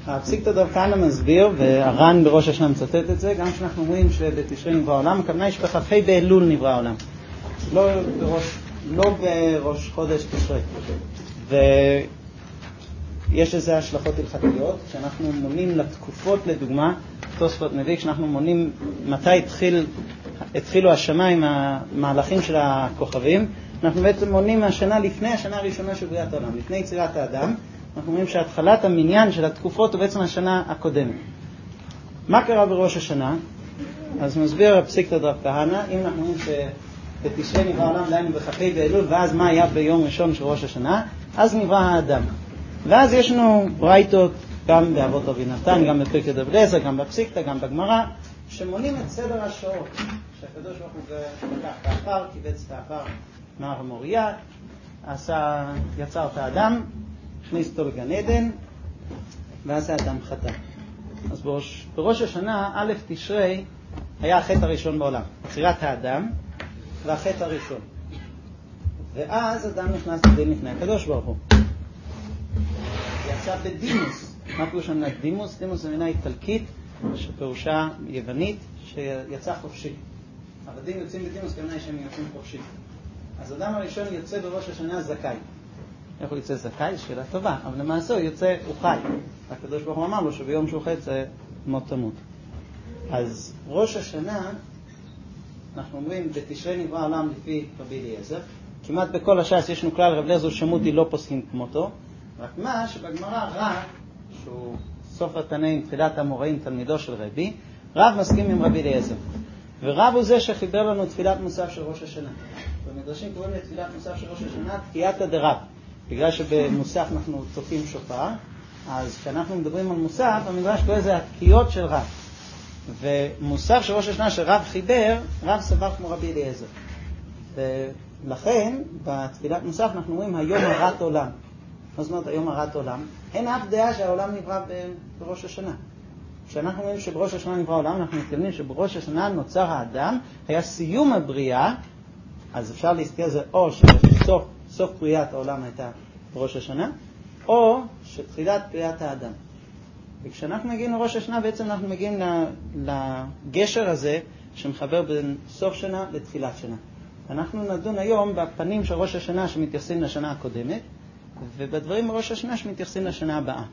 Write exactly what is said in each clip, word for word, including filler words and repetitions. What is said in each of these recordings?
הפסיקתא דרב כהנא מסביר, והר"ן בראש השנה מצטט את זה, גם כשאנחנו רואים שבתשרי נברא העולם, הכוונה היא שבכ"ה באלול נברא העולם. לא בראש, לא בראש חודש תשרי. ויש לזה השלכות הלכתיות, כשאנחנו מונים לתקופות לדוגמה, תוספות מביא, כשאנחנו מונים מתי התחיל, התחילו השמיים, המהלכים של הכוכבים, אנחנו בעצם מונים מהשנה לפני השנה הראשונה של בריאת העולם, לפני יצירת האדם. אנחנו אומרים שהתחלת המניין של התקופות הוא בעצם השנה הקודמת. מה קרה בראש השנה? אז מסביר הפסיקתא דרב כהנא, אם אנחנו אומרים שבתשרי נברא העולם דהיינו בכ"ה באלול, ואז מה היה ביום ראשון של ראש השנה? אז נברא האדם. ואז יש לנו ברייתות גם באבות רבי נתן, גם בפרקי דרב אליעזר, גם בפסיקתא, גם בגמרא, שמונים את סדר השעות. שהקדוש ברוך הוא לקח את העפר, קיבץ את העפר מהר המוריה, עשה, יצר את האדם, הכניס אותו לגן עדן, ואז האדם חטא. אז בראש, בראש השנה, א' תשרי, היה החטא הראשון בעולם. יצירת האדם והחטא הראשון. ואז אדם נכנס לדין לפני הקדוש ברוך הוא. יצא בדימוס. מה פירוש המילה דימוס? דימוס זה מילה איטלקית, שפירושה יוונית, שיצא חופשי. עבדים יוצאים בדימוס כמובן שהם יוצאים חופשי. אז אדם הראשון יוצא בראש השנה זכאי. איך הוא יוצא זכאי? שאלה טובה. אבל למעשה הוא יוצא, הוא חי. הקדוש ברוך הוא אמר לו שביום שהוא חי זה מות תמות. אז ראש השנה, אנחנו אומרים, בתשרי נברא העולם לפי רבי אליעזר. כמעט בכל הש"ס יש לנו כלל, רב אליעזר שמותי לא פוסקים כמותו. רק מה שבגמרא רב, שהוא סוף התנאים, תפילת המוראים, תלמידו של רבי, רב מסכים עם רבי אליעזר. ורב הוא זה שחיבר לנו תפילת מוסף של ראש השנה. במדרשים קוראים לתפילת מוסף של ראש השנה תקיעתא דרב. בגלל שבמוסף אנחנו צופים שופר, אז כשאנחנו מדברים על מוסף, המדרש קורא זה התקיעות של רב. ומוסף של ראש השנה שרב חיבר, רב סבר כמו רבי אליעזר. ולכן, בתפילת מוסף אנחנו אומרים היום הרת עולם. מה זאת אומרת היום הרת עולם? אין אף דעה שהעולם נברא בראש השנה. כשאנחנו אומרים שבראש השנה נברא העולם, אנחנו מתכוונים שבראש השנה נוצר האדם, היה סיום הבריאה, אז אפשר להסתכל זה או שסוף סוף בריאת העולם הייתה בראש השנה, או שתחילת בריאת האדם. וכשאנחנו מגיעים לראש השנה, בעצם אנחנו מגיעים לגשר הזה שמחבר בין סוף שנה לתחילת שנה. אנחנו נדון היום בפנים של ראש השנה שמתייחסים לשנה הקודמת, ובדברים בראש השנה שמתייחסים לשנה הבאה.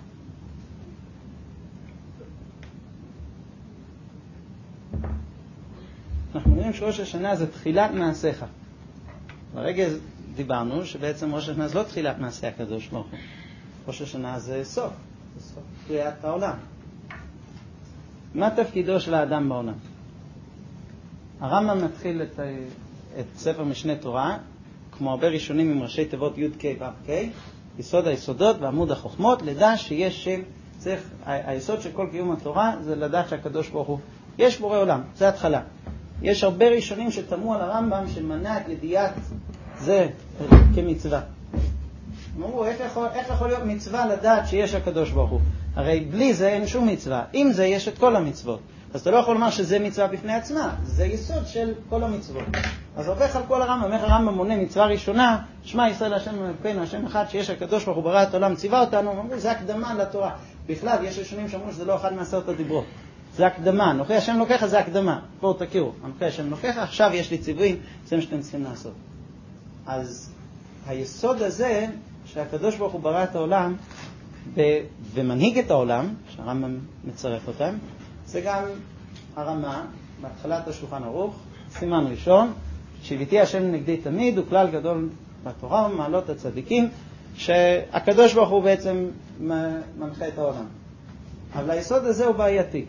אנחנו אומרים שראש השנה זה תחילת מעשיך. ברגע דיברנו שבעצם ראש השנה זה לא תחילת מעשי הקדוש ברוך הוא. ראש השנה זה סוף, זה סוף בריאת העולם. מה תפקידו של האדם בעולם? הרמב"ם מתחיל את, את ספר משנה תורה, כמו הרבה ראשונים עם ראשי תיבות י' ק' ו' ק', יסוד היסודות ועמוד החוכמות, לדע שיש שם, צריך, היסוד של כל קיום התורה זה לדעת שהקדוש ברוך הוא, יש בורא עולם, זה התחלה. יש הרבה ראשונים שתמו על הרמב"ם שמנע את ידיעת זה כמצווה. הם אמרו, איך יכול, איך יכול להיות מצווה לדעת שיש הקדוש ברוך הוא? הרי בלי זה אין שום מצווה. אם זה יש את כל המצוות. אז אתה לא יכול לומר שזה מצווה בפני עצמה. זה יסוד של כל המצוות. אז הופך על כל הרמב"ם. איך הרמב"ם מונה מצווה ראשונה, שמע ישראל השם אלוקינו, השם אחד, שיש הקדוש ברוך הוא ברא את העולם, ציווה אותנו. הם אמרו, זה הקדמה לתורה. בכלל, יש ראשונים שאמרו שזה לא אחד מעשרת הדיברות. זה הקדמה. אנוכי השם לוקח, זה הקדמה. בואו תכירו. אנוכי השם לוקח, עכשיו יש לי ציוויים, זה מה שאתם צריכים לעשות. אז היסוד הזה, שהקדוש ברוך הוא ברא את העולם ב- ומנהיג את העולם, שהרמב"ם מצרף אותם, זה גם הרמה, בהתחלת השולחן ערוך, סימן ראשון, שיביתי השם נגדי תמיד, הוא כלל גדול בתורה ומעלות הצדיקים, שהקדוש ברוך הוא בעצם מנחה את העולם. אבל היסוד הזה הוא בעייתי.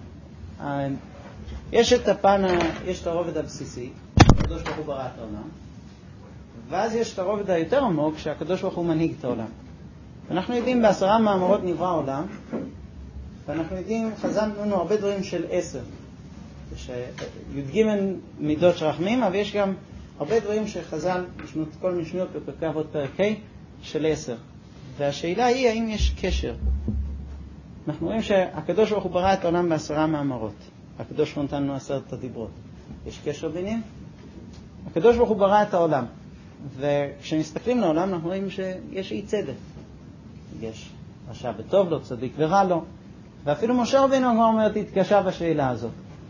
יש את הפן, יש את הרובד הבסיסי, הקדוש ברוך הוא ברא את העולם, ואז יש את הרובד היותר עמוק שהקדוש ברוך הוא מנהיג את העולם. אנחנו יודעים בעשרה מאמרות נברא העולם, ואנחנו יודעים, חז"ל לנו הרבה דברים של עשר. שי"ג מידות של רחמים, אבל יש גם הרבה דברים שחז"ל, משנות כל משניות בפרקי אבות פרק ה' של עשר. והשאלה היא, האם יש קשר? אנחנו רואים שהקדוש ברוך הוא ברא את העולם בעשרה מאמרות. הקדוש ברוך הוא נתן לנו עשרת הדיברות. יש קשר ביניהם? הקדוש ברוך הוא ברא את העולם. וכשמסתכלים לעולם אנחנו רואים שיש אי צדק. יש רשע וטוב לו, צדיק ורע לו. ואפילו משה רבינו הגמרא אומרת, התקשה בשאלה הזאת.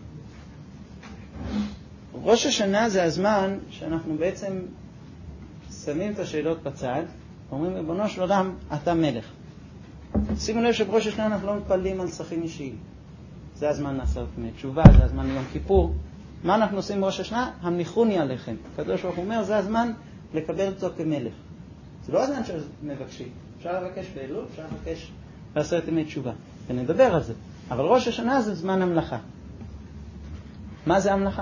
ראש השנה זה הזמן שאנחנו בעצם שמים את השאלות בצד, ואומרים, ריבונו של עולם, אתה מלך. שימו לב שבראש השנה אנחנו לא מתפללים על צרכים אישיים. זה הזמן לעשות תשובה, זה הזמן יום כיפור. מה אנחנו עושים בראש השנה? המניחוני עליכם. הקדוש ברוך הוא אומר, זה הזמן לקבל אותו כמלך. זה לא הזמן שמבקשים. אפשר לבקש באלול, אפשר לבקש לעשות ימי תשובה. ונדבר על זה. אבל ראש השנה זה זמן המלאכה. מה זה המלאכה?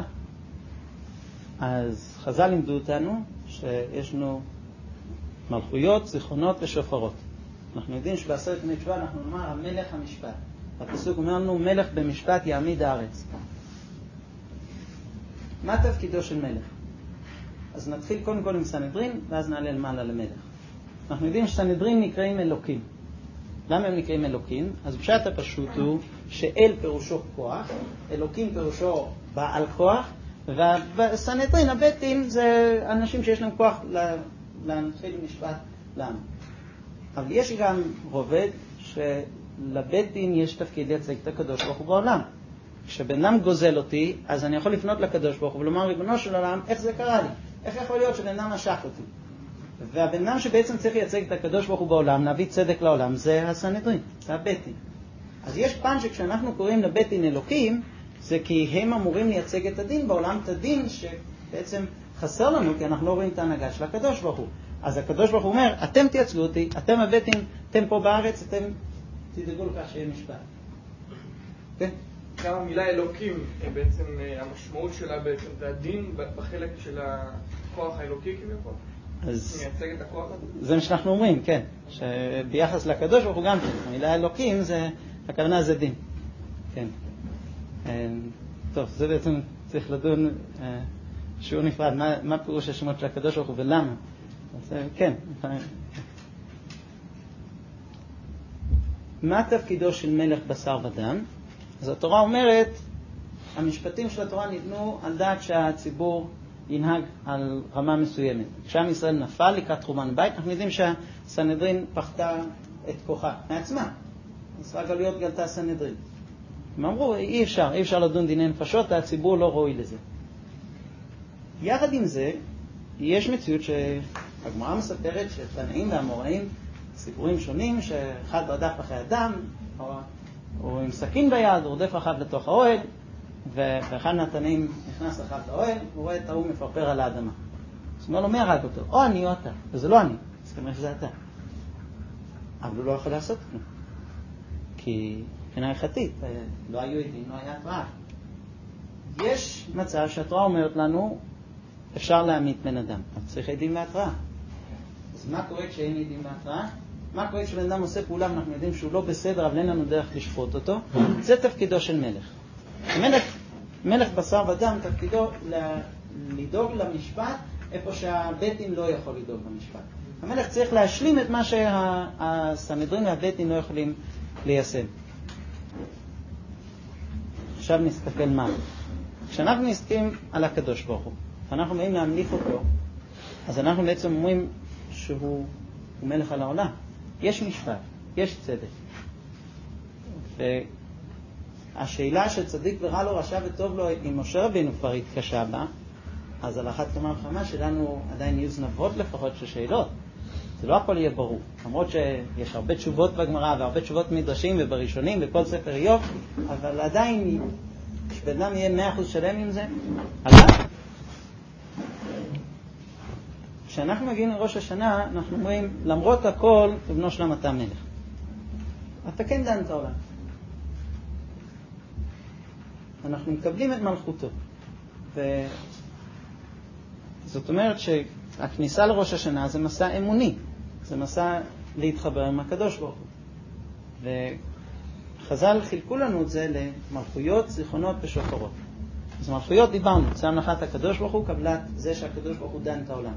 אז חז"ל לימדו אותנו שיש לנו מלכויות, זיכרונות ושופרות. אנחנו יודעים שבעשרת ימי תשובה אנחנו נאמר המלך המשפט. הפסוק אומר לנו מלך במשפט יעמיד הארץ. מה תפקידו של מלך? אז נתחיל קודם כל עם סנהדרין ואז נעלה למעלה למלך. אנחנו יודעים שסנהדרין נקראים אלוקים. למה הם נקראים אלוקים? אז פשט הפשוט הוא שאל פירושו כוח, אלוקים פירושו בעל כוח, והסנהדרין, הבית דין, זה אנשים שיש להם כוח להנחיל משפט לעם. אבל יש גם רובד שלבית דין יש תפקיד לייצג את הקדוש ברוך הוא בעולם. כשבן אדם גוזל אותי, אז אני יכול לפנות לקדוש ברוך הוא ולומר, ריבונו של עולם, איך זה קרה לי? איך יכול להיות שבן אדם משך אותי? והבן אדם שבעצם צריך לייצג את הקדוש ברוך הוא בעולם, להביא צדק לעולם, זה הסנהדרין, זה הבית דין. אז יש פן שכשאנחנו קוראים לבית דין אלוקים, זה כי הם אמורים לייצג את הדין בעולם, את הדין שבעצם חסר לנו, כי אנחנו לא רואים את ההנהגה של הקדוש ברוך הוא. אז הקדוש ברוך הוא אומר, אתם תייצגו אותי, אתם הבית דין, אתם פה בארץ, אתם תדאגו לכך שיהיה משפט. כן? גם המילה אלוקים, בעצם המשמעות שלה בעצם זה הדין בחלק של הכוח האלוקי כביכול? אז מייצג את הכוח הזה? זה מה שאנחנו אומרים, כן. שביחס לקדוש ברוך הוא גם כן. המילה אלוקים, זה, הכוונה זה דין. כן. טוב, זה בעצם צריך לדון שיעור נפרד. מה, מה פירוש השמות של הקדוש ברוך הוא ולמה? אז כן. מה תפקידו של מלך בשר ודם? אז התורה אומרת, המשפטים של התורה ניתנו על דעת שהציבור ינהג על רמה מסוימת. כשעם ישראל נפל לקראת חורבן בית, אנחנו יודעים שהסנהדרין פחתה את כוחה מעצמה. אז רק גלויות גלתה סנהדרין. הם אמרו, אי אפשר, אי אפשר לדון דיני נפשות, הציבור לא ראוי לזה. יחד עם זה, יש מציאות שהגמרא מספרת שתנאים והאמוראים, סיפורים שונים, שאחד רדף אחרי אדם, או, או עם סכין ביד, הוא רודף אחריו לתוך האוהל, ואחד מהתנאים נכנס אחריו לאוהל, הוא רואה את ההוא מפרפר על האדמה. אז הוא אומר לו, מי הרג אותו? או אני או אתה. וזה לא אני, אז כנראה שזה אתה. אבל הוא לא יכול לעשות כלום. כי מבחינה הלכתית, לא היו עדים, לא היה התראה. יש מצב שהתורה אומרת לנו, אפשר להעמיד בן אדם, אבל צריך עדים והתראה. אז מה קורה כשאין עדים והתראה? מה קורה כשבן אדם עושה פעולה ואנחנו יודעים שהוא לא בסדר, אבל אין לנו דרך לשפוט אותו? זה תפקידו של מלך. מלך, מלך בשר ודם, תפקידו לדאוג למשפט איפה שהבית דין לא יכול לדאוג למשפט. המלך צריך להשלים את מה שהסנהדרין והבית דין לא יכולים ליישם. עכשיו נסתכל מה. כשאנחנו נסתכלים על הקדוש ברוך הוא, ואנחנו באים להמליך אותו, אז אנחנו בעצם אומרים שהוא מלך על העולם. יש משפט, יש צדק. והשאלה של צדיק ורע לו, רשע וטוב לו, אם משה רבינו כבר התקשה בה, אז על אחת כמה וכמה שלנו עדיין יהיו זנבות לפחות של שאלות. זה לא הכל יהיה ברור. למרות שיש הרבה תשובות בגמרא והרבה תשובות מדרשים ובראשונים וכל ספר איוב, אבל עדיין כשבן אדם יהיה מאה אחוז שלם עם זה, עליו. כשאנחנו מגיעים לראש השנה, אנחנו אומרים, למרות הכל, תבנו שלם אתה מלך. אתה כן דן את העולם. אנחנו מקבלים את מלכותו. וזאת אומרת שהכניסה לראש השנה זה מסע אמוני. זה מסע להתחבר עם הקדוש ברוך הוא. וחז"ל חילקו לנו את זה למלכויות, זיכרונות ושופרות. אז מלכויות דיברנו, זה המלכת הקדוש ברוך הוא, קבלת זה שהקדוש ברוך הוא דן את העולם.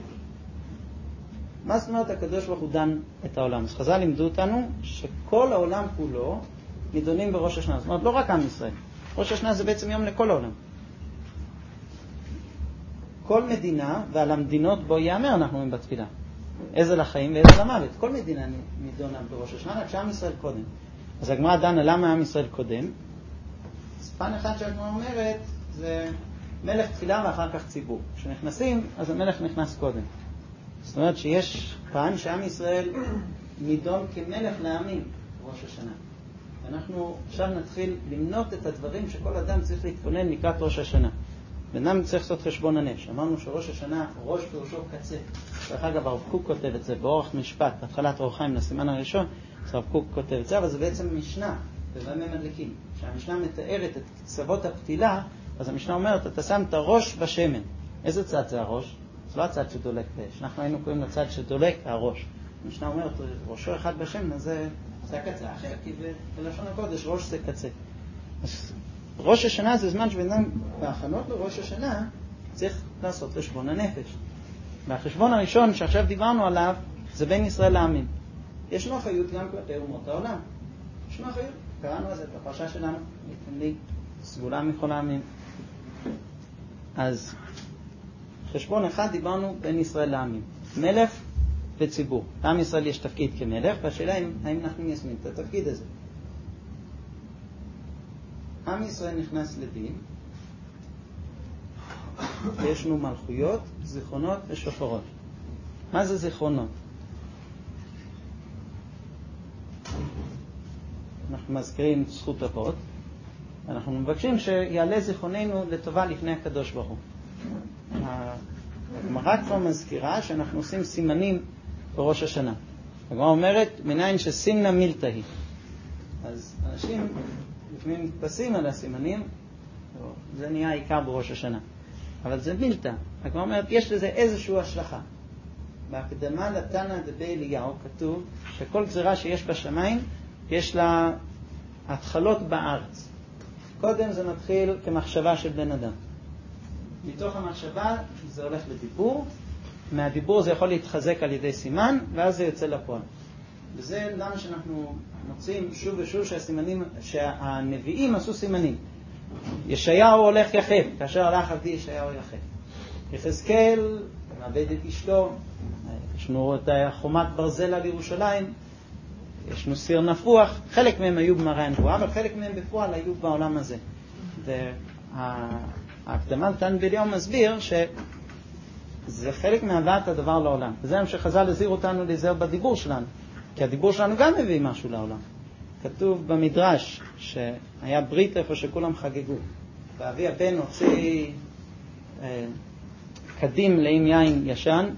מה זאת אומרת הקדוש ברוך הוא דן את העולם? אז חז"ל לימדו אותנו שכל העולם כולו נידונים בראש השנה. זאת אומרת, לא רק עם ישראל. ראש השנה זה בעצם יום לכל העולם. כל מדינה, ועל המדינות בו יאמר, אנחנו אומרים בתפילה. איזה לחיים ואיזה למוות. כל מדינה נידונה בראש השנה, רק שעם ישראל קודם. אז הגמרא דנה למה עם ישראל קודם. אז פן אחד שהגמרא אומרת זה מלך תחילה ואחר כך ציבור. כשנכנסים, אז המלך נכנס קודם. זאת אומרת שיש פן שעם ישראל נידון כמלך לעמים בראש השנה. אנחנו עכשיו נתחיל למנות את הדברים שכל אדם צריך להתכונן לקראת ראש השנה. בנם צריך לעשות חשבון הנפש. אמרנו שראש השנה, ראש פירושו קצה. דרך אגב, הרב קוק כותב את זה באורח משפט, בהתחלת אור החיים לסימן הראשון, אז הרב קוק כותב את זה, אבל זה בעצם משנה, בבמה מדליקים. כשהמשנה מתארת את קצוות הפתילה, אז המשנה אומרת, אתה שם את הראש בשמן. איזה צד זה הראש? זה לא הצד שדולק באש. אנחנו היינו קוראים לצד שדולק הראש. המשנה אומרת, ראשו אחד בשמן, אז זה, זה הקצה אחר, כי בלשון הקודש ראש זה קצה. אז ראש השנה זה זמן שבנם בהכנות לראש השנה צריך לעשות חשבון הנפש. והחשבון הראשון שעכשיו דיברנו עליו זה בין ישראל לעמים. ישנו אחריות גם כלפי אומות העולם. ישנו אחריות. קראנו על זה בפרשה שלנו, ניתן לי סגולה מכל העמים. אז חשבון אחד דיברנו בין ישראל לעמים. מלך וציבור. לעם ישראל יש תפקיד כמלך, והשאלה היא האם אנחנו מיישמים את התפקיד הזה. עם ישראל נכנס לדין, יש לנו מלכויות, זיכרונות ושופרות. מה זה זיכרונות? אנחנו מזכירים זכות אבות, אנחנו מבקשים שיעלה זיכרוננו לטובה לפני הקדוש ברוך הוא. הגמרא כבר מזכירה שאנחנו עושים סימנים בראש השנה. הגמרא אומרת, מניין שסימנה מילתא היא. אז אנשים לפעמים מתפסים על הסימנים, זה נהיה העיקר בראש השנה. אבל זה מילתא. הגמרא אומרת, יש לזה איזושהי השלכה. בהקדמה לתנא דבי אליהו כתוב שכל גזירה שיש בשמיים, יש לה התחלות בארץ. קודם זה מתחיל כמחשבה של בן אדם. מתוך המחשבה זה הולך לדיבור, מהדיבור זה יכול להתחזק על ידי סימן, ואז זה יוצא לפועל. וזה למה שאנחנו מוצאים שוב ושוב שהסימנים, שהנביאים עשו סימנים. ישעיהו הולך יחף, כאשר הלך עבדי ישעיהו יחף. יחזקאל מאבד את אשתו, יש לנו את חומת ברזל על ירושלים, יש לנו סיר נפוח, חלק מהם היו במראה הנבואה, אבל חלק מהם בפועל היו בעולם הזה. וההקדמה לתנא דבי אליהו מסביר שזה חלק מהבאת הדבר לעולם. וזה מה שחז"ל הזהיר אותנו להיזהר בדיבור שלנו, כי הדיבור שלנו גם מביא משהו לעולם. כתוב במדרש שהיה ברית איפה שכולם חגגו, ואבי הבן הוציא אה, קדים לעם יין ישן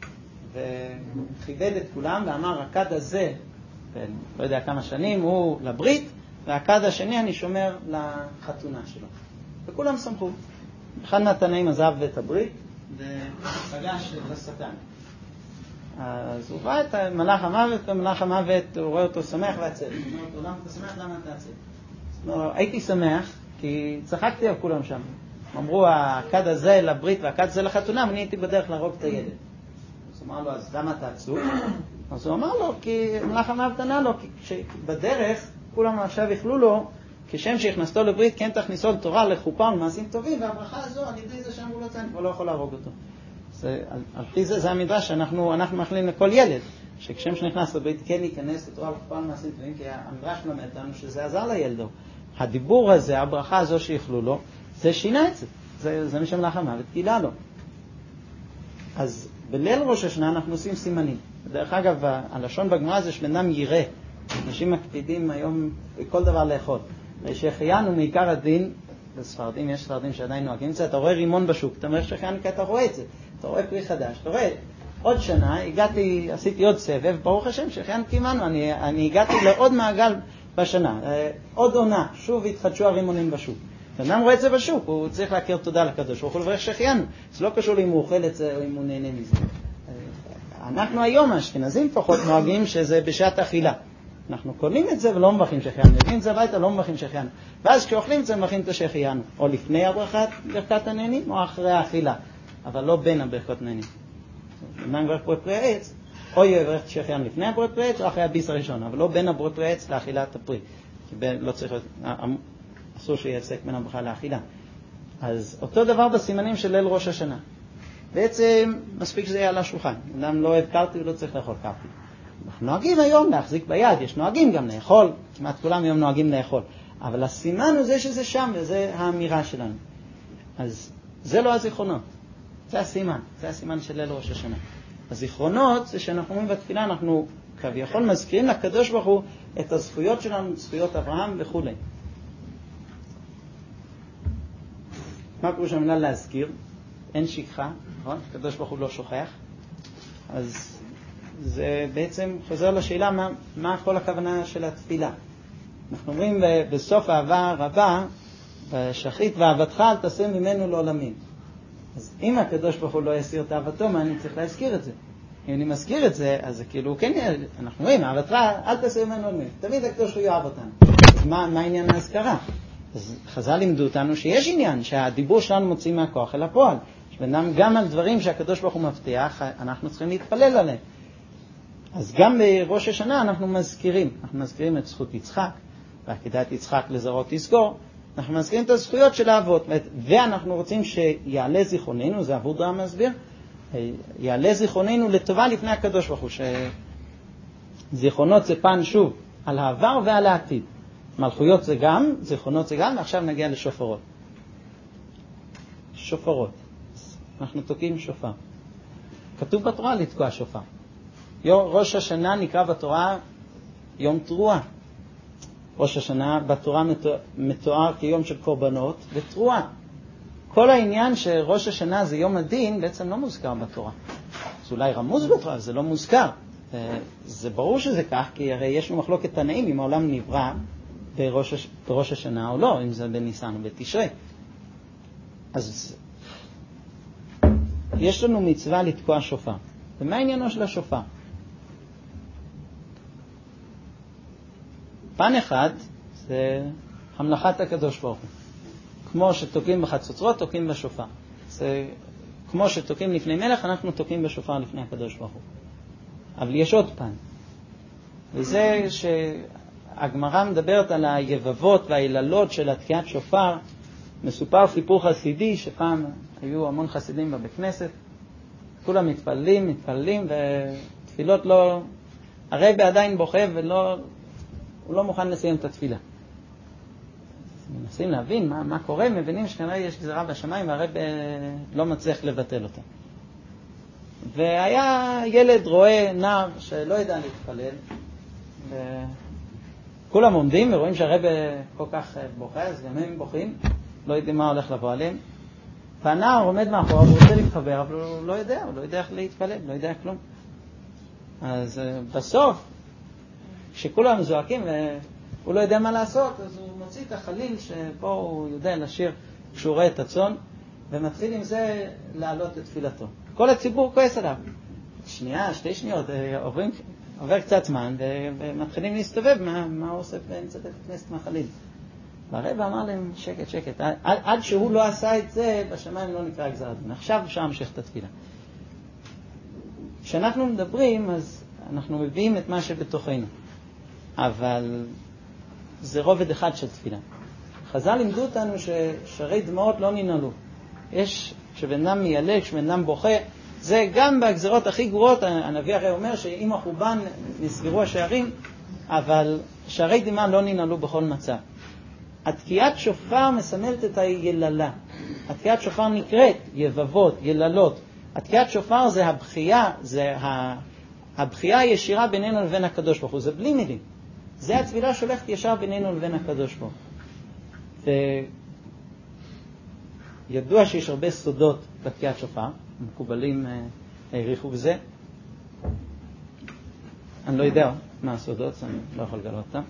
וכיבד את כולם ואמר, הכד הזה בין, לא יודע כמה שנים הוא לברית, והכד השני אני שומר לחתונה שלו. וכולם שמחו. אחד מהתנאים עזב את הברית ופגש את השטן. אז הוא ראה את מלאך המוות, ומלאך המוות הוא רואה אותו שמח ועצב. הוא אומר אותו, למה אתה שמח? למה אתה עצב? הוא אומר, הייתי שמח כי צחקתי על כולם שם. אמרו, הכד הזה לברית והכד הזה לחתונה, ואני הייתי בדרך להרוג את הילד. אז הוא אמר לו, אז למה אתה עצוב? אז הוא אמר לו, כי מלאך המוות ענה לו, כי בדרך כולם עכשיו יכלו לו, כשם שהכנסתו לברית, כן תכניסו לתורה, לחופה ולמעשים טובים, והברכה הזו, על ידי זה שאמרו לו, אני כבר לא יכול להרוג אותו. זה, על, על פי זה, זה המדרש שאנחנו אנחנו מאחלים לכל ילד, שכשם שנכנס לברית כן ייכנס לתורה לחופה ולמעשים טובים, כי המדרש מלמד לנו שזה עזר לילדו. הדיבור הזה, הברכה הזו שיכלו לו, זה שינה את זה. זה, זה משם מלאך המוות, גילה לו. אז בליל ראש השנה אנחנו עושים סימנים. דרך אגב, הלשון בגמרא זה שבנם יראה. אנשים מקפידים היום כל דבר לאכול. שהחיינו מעיקר הדין, בספרדים, יש ספרדים שעדיין נוהגים את זה, אתה רואה רימון בשוק, אתה אומר שהחיינו כי אתה רואה את זה. אתה רואה פרי חדש, אתה רואה. עוד שנה, הגעתי, עשיתי עוד סבב, ברוך השם שהחיינו קימנו, אני, אני הגעתי לעוד מעגל בשנה. עוד עונה, שוב התחדשו הרימונים בשוק. אדם רואה את זה בשוק, הוא צריך להכיר תודה לקדוש, הוא יכול לברך שהחיינו. זה לא קשור אם הוא אוכל את זה או אם הוא נהנה מזה. אנחנו היום, האשכנזים פחות נוהגים שזה בשעת אכילה. אנחנו קולים את זה ולא מברכים שהחיינו. מביאים את זה הביתה, לא מברכים שהחיינו. ואז כשאוכלים את זה, מברכים את שהחיינו. או לפני הברכת ברכת הנהנים, או אחרי האכילה. אבל לא בין הברכות נהנים. אדם מברך ברות פרי העץ, או יברך את שהחיינו לפני הברות פרי העץ, או אחרי הביס הראשון. אבל לא בין הברות פרי העץ לאכילת הפרי. כי לא צריך, אסור שיהיה הפסק בין הברכה לאכילה. אז אותו דבר בסימנים של ליל ראש השנה. בעצם מספיק שזה יהיה על השולחן. אדם לא אוהב קרפי, הוא לא צריך לאכול קרפי. אנחנו נוהגים היום להחזיק ביד, יש נוהגים גם לאכול, כמעט כולם היום נוהגים לאכול. אבל הסימן הוא זה שזה שם, וזה האמירה שלנו. אז זה לא הזיכרונות, זה הסימן, זה הסימן של ליל ראש השנה. הזיכרונות זה שאנחנו אומרים בתפילה, אנחנו כביכול מזכירים לקדוש ברוך הוא את הזכויות שלנו, זכויות אברהם וכו'. מה פירוש המילה להזכיר? אין שכחה, נכון? הקדוש ברוך הוא לא שוכח. אז זה בעצם חוזר לשאלה מה, מה כל הכוונה של התפילה. אנחנו אומרים בסוף אהבה רבה, בשחית ואהבתך אל תסר ממנו לעולמים. אז אם הקדוש ברוך הוא לא יסיר את אהבתו, מה אני צריך להזכיר את זה? אם אני מזכיר את זה, אז זה כאילו, כן, אנחנו רואים, אהבתך אל תסר ממנו לעולמים. תמיד הקדוש ברוך הוא יאהב אותנו. אז מה, מה העניין ההזכרה? אז חז"ל לימדו אותנו שיש עניין, שהדיבור שלנו מוציא מהכוח אל הפועל. שבנם גם על דברים שהקדוש ברוך הוא מבטיח, אנחנו צריכים להתפלל עליהם. אז גם בראש השנה אנחנו מזכירים, אנחנו מזכירים את זכות יצחק, ועקדת יצחק לזרעו תזכור, אנחנו מזכירים את הזכויות של האבות, ואנחנו רוצים שיעלה זיכרוננו, זה אבודרהם מסביר, יעלה זיכרוננו לטובה לפני הקדוש ברוך הוא, שזיכרונות זה פן שוב על העבר ועל העתיד. מלכויות זה גם, זיכרונות זה גם, ועכשיו נגיע לשופרות. שופרות. אנחנו תוקעים שופר. כתוב בתורה לתקוע שופר. ראש השנה נקרא בתורה יום תרועה. ראש השנה בתורה מתואר כיום של קורבנות ותרועה. כל העניין שראש השנה זה יום הדין בעצם לא מוזכר בתורה. זה אולי רמוז בתורה, זה לא מוזכר. זה ברור שזה כך, כי הרי יש לנו מחלוקת תנאים אם העולם נברא בראש, בראש השנה או לא, אם זה בניסן או בתשרי. אז יש לנו מצווה לתקוע שופר. ומה העניינו של השופר? פן אחד זה המלאכת הקדוש ברוך הוא. כמו שתוקעים בחצוצרות, תוקעים בשופר. זה כמו שתוקעים לפני מלך, אנחנו תוקעים בשופר לפני הקדוש ברוך הוא. אבל יש עוד פן. וזה שהגמרא מדברת על היבבות והיללות של התקיעת שופר. מסופר סיפור חסידי שפעם היו המון חסידים בבית כנסת. כולם מתפללים, מתפללים, ותפילות לא... הרב עדיין בוכה ולא... הוא לא מוכן לסיים את התפילה. מנסים להבין מה, מה קורה, מבינים שכנראה יש גזרה בשמיים והרב לא מצליח לבטל אותה. והיה ילד רואה נער שלא ידע להתפלל, וכולם עומדים ורואים שהרב כל כך בוכה, אז גם הם בוכים, לא יודעים מה הולך לבוא עליהם. והנער עומד מאחור, הוא רוצה להתחבר, אבל הוא לא יודע, הוא לא יודע איך להתפלל, לא יודע כלום. אז בסוף, כשכולם זועקים והוא לא יודע מה לעשות, אז הוא מוציא את החליל שפה הוא יודע לשיר כשהוא רואה את הצאן, ומתחיל עם זה להעלות את תפילתו. כל הציבור כועס עליו. שנייה, שתי שניות, עוברים, עובר קצת זמן, ומתחילים להסתובב מה, מה הוא עושה באמצע בית הכנסת מהחליל. והרב אמר להם, שקט, שקט, עד, עד שהוא לא עשה את זה, בשמיים לא נקרא גזר דין. עכשיו אפשר להמשיך את התפילה. כשאנחנו מדברים, אז אנחנו מביאים את מה שבתוכנו. אבל זה רובד אחד של תפילה. חז"ל לימדו אותנו ששרי דמעות לא ננעלו. יש, כשבן אדם מיילל, כשבן אדם בוכה, זה גם בהגזרות הכי גרועות, הנביא הרי אומר שאם החורבן נסגרו השערים, אבל שערי דמעה לא ננעלו בכל מצב. התקיעת שופר מסמלת את היללה. התקיעת שופר נקראת יבבות, יללות. התקיעת שופר זה הבחייה, זה הבחייה הישירה בינינו לבין הקדוש ברוך הוא. זה בלי מילים. זה התפילה שהולכת ישר בינינו לבין הקדוש ברוך הוא. וידוע שיש הרבה סודות בתקיעת שופר. המקובלים העריכו בזה. אני לא יודע מה הסודות, אני לא יכול לגלות אותם.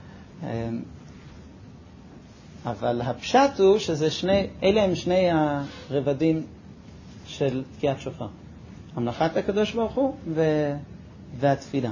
אבל הפשט הוא שזה שני, אלה הם שני הרבדים של תקיעת שופר. המלאכת הקדוש ברוך הוא ו... והתפילה.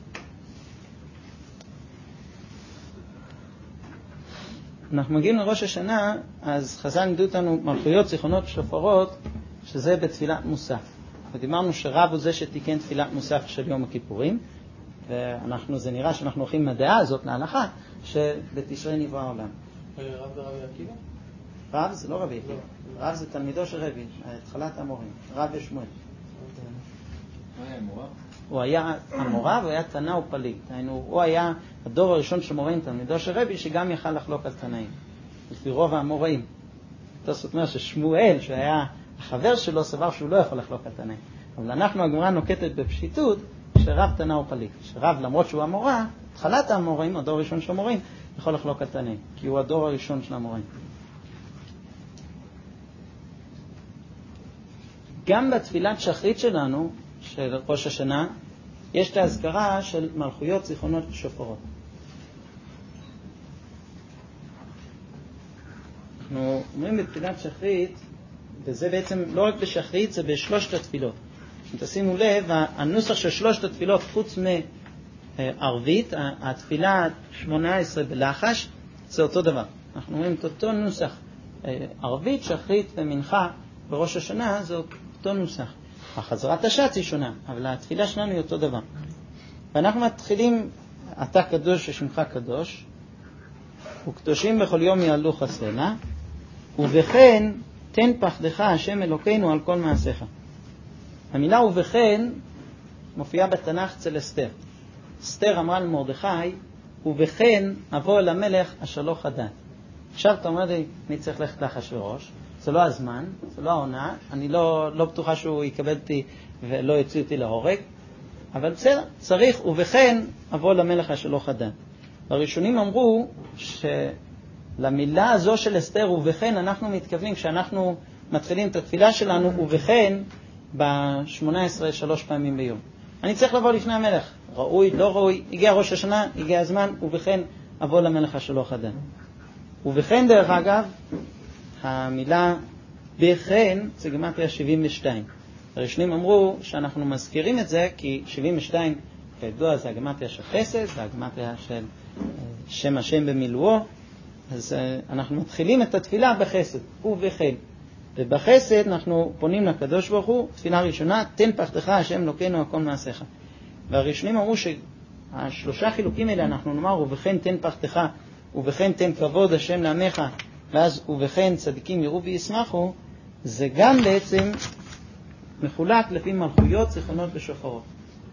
אנחנו מגיעים לראש השנה, אז חז"ל לימדו אותנו מלכויות, זיכרונות, שופרות, שזה בתפילת מוסף. ודיברנו שרב הוא זה שתיקן תפילת מוסף של יום הכיפורים, ואנחנו, זה נראה שאנחנו הולכים מהדעה הזאת להלכה, שבתשרי נברא העולם. רב ורבי עקיבא? רב זה לא רבי עקיבא. רב זה תלמידו של רבי, התחלת המורים, רב ושמואל. הוא היה מורה? הוא היה המורה והוא היה תנא ופליג. הוא היה הדור הראשון של מוראים, תלמידו של רבי, שגם יכל לחלוק על תנאים. לפי רוב המוראים. זאת אומרת ששמואל, שהיה החבר שלו, סבר שהוא לא יכול לחלוק על תנאים. אבל אנחנו, הגמרא נוקטת בפשיטות, שרב תנא ופליג. שרב, למרות שהוא המורה, התחלת המוראים, הדור הראשון של המוראים, יכול לחלוק על תנאים. כי הוא הדור הראשון של המוראים. גם בתפילת שחרית שלנו, של ראש השנה, יש את ההזכרה של מלכויות, זיכרונות ושופרות. אנחנו אומרים בתפילת שחרית, וזה בעצם לא רק בשחרית, זה בשלושת התפילות. אם תשימו לב, הנוסח של שלושת התפילות, חוץ מערבית, התפילה שמונה עשרה בלחש, זה אותו דבר. אנחנו אומרים את אותו נוסח. ערבית, שחרית ומנחה בראש השנה, זה אותו נוסח. החזרת השץ היא שונה, אבל התפילה שלנו היא אותו דבר. ואנחנו מתחילים, אתה קדוש ושמך קדוש, וקדושים בכל יום יעלו חסנה, ובכן תן פחדך השם אלוקינו על כל מעשיך. המילה ובכן מופיעה בתנ"ך אצל אסתר. אסתר אמרה למרדכי, ובכן אבוא אל המלך אשר לא חדל. עכשיו אתה אומר לי, אני צריך ללכת לאחשוורוש, זה לא הזמן, זה לא העונה, אני לא, לא בטוחה שהוא יקבל אותי ולא יוציא אותי להורג, אבל בסדר, צריך, ובכן אבוא למלך אשר לא חדל. הראשונים אמרו שלמילה הזו של אסתר ובכן אנחנו מתכוונים, כשאנחנו מתחילים את התפילה שלנו, ובכן ב-שמונה עשרה שלוש פעמים ביום. אני צריך לבוא לפני המלך, ראוי, לא ראוי, הגיע ראש השנה, הגיע הזמן, ובכן אבוא למלך אשר לא חדל. ובכן דרך אגב, המילה בכן זה גימטריה שבעים ושתיים. הראשונים אמרו שאנחנו מזכירים את זה כי שבעים ושתיים כידוע זה הגימטריה של חסד, זה הגימטריה של שם השם במילואו, אז אנחנו מתחילים את התפילה בחסד, ובכן. ובחסד אנחנו פונים לקדוש ברוך הוא, תפילה ראשונה, תן פחדך השם אלוקינו הכל מעשיך. והראשונים אמרו שהשלושה חילוקים האלה אנחנו נאמר, ובכן תן פחדך, ובכן תן כבוד השם לעמך, ואז ובכן צדיקים יראו וישמחו, זה גם בעצם מחולק לפי מלכויות, זיכרונות ושופרות.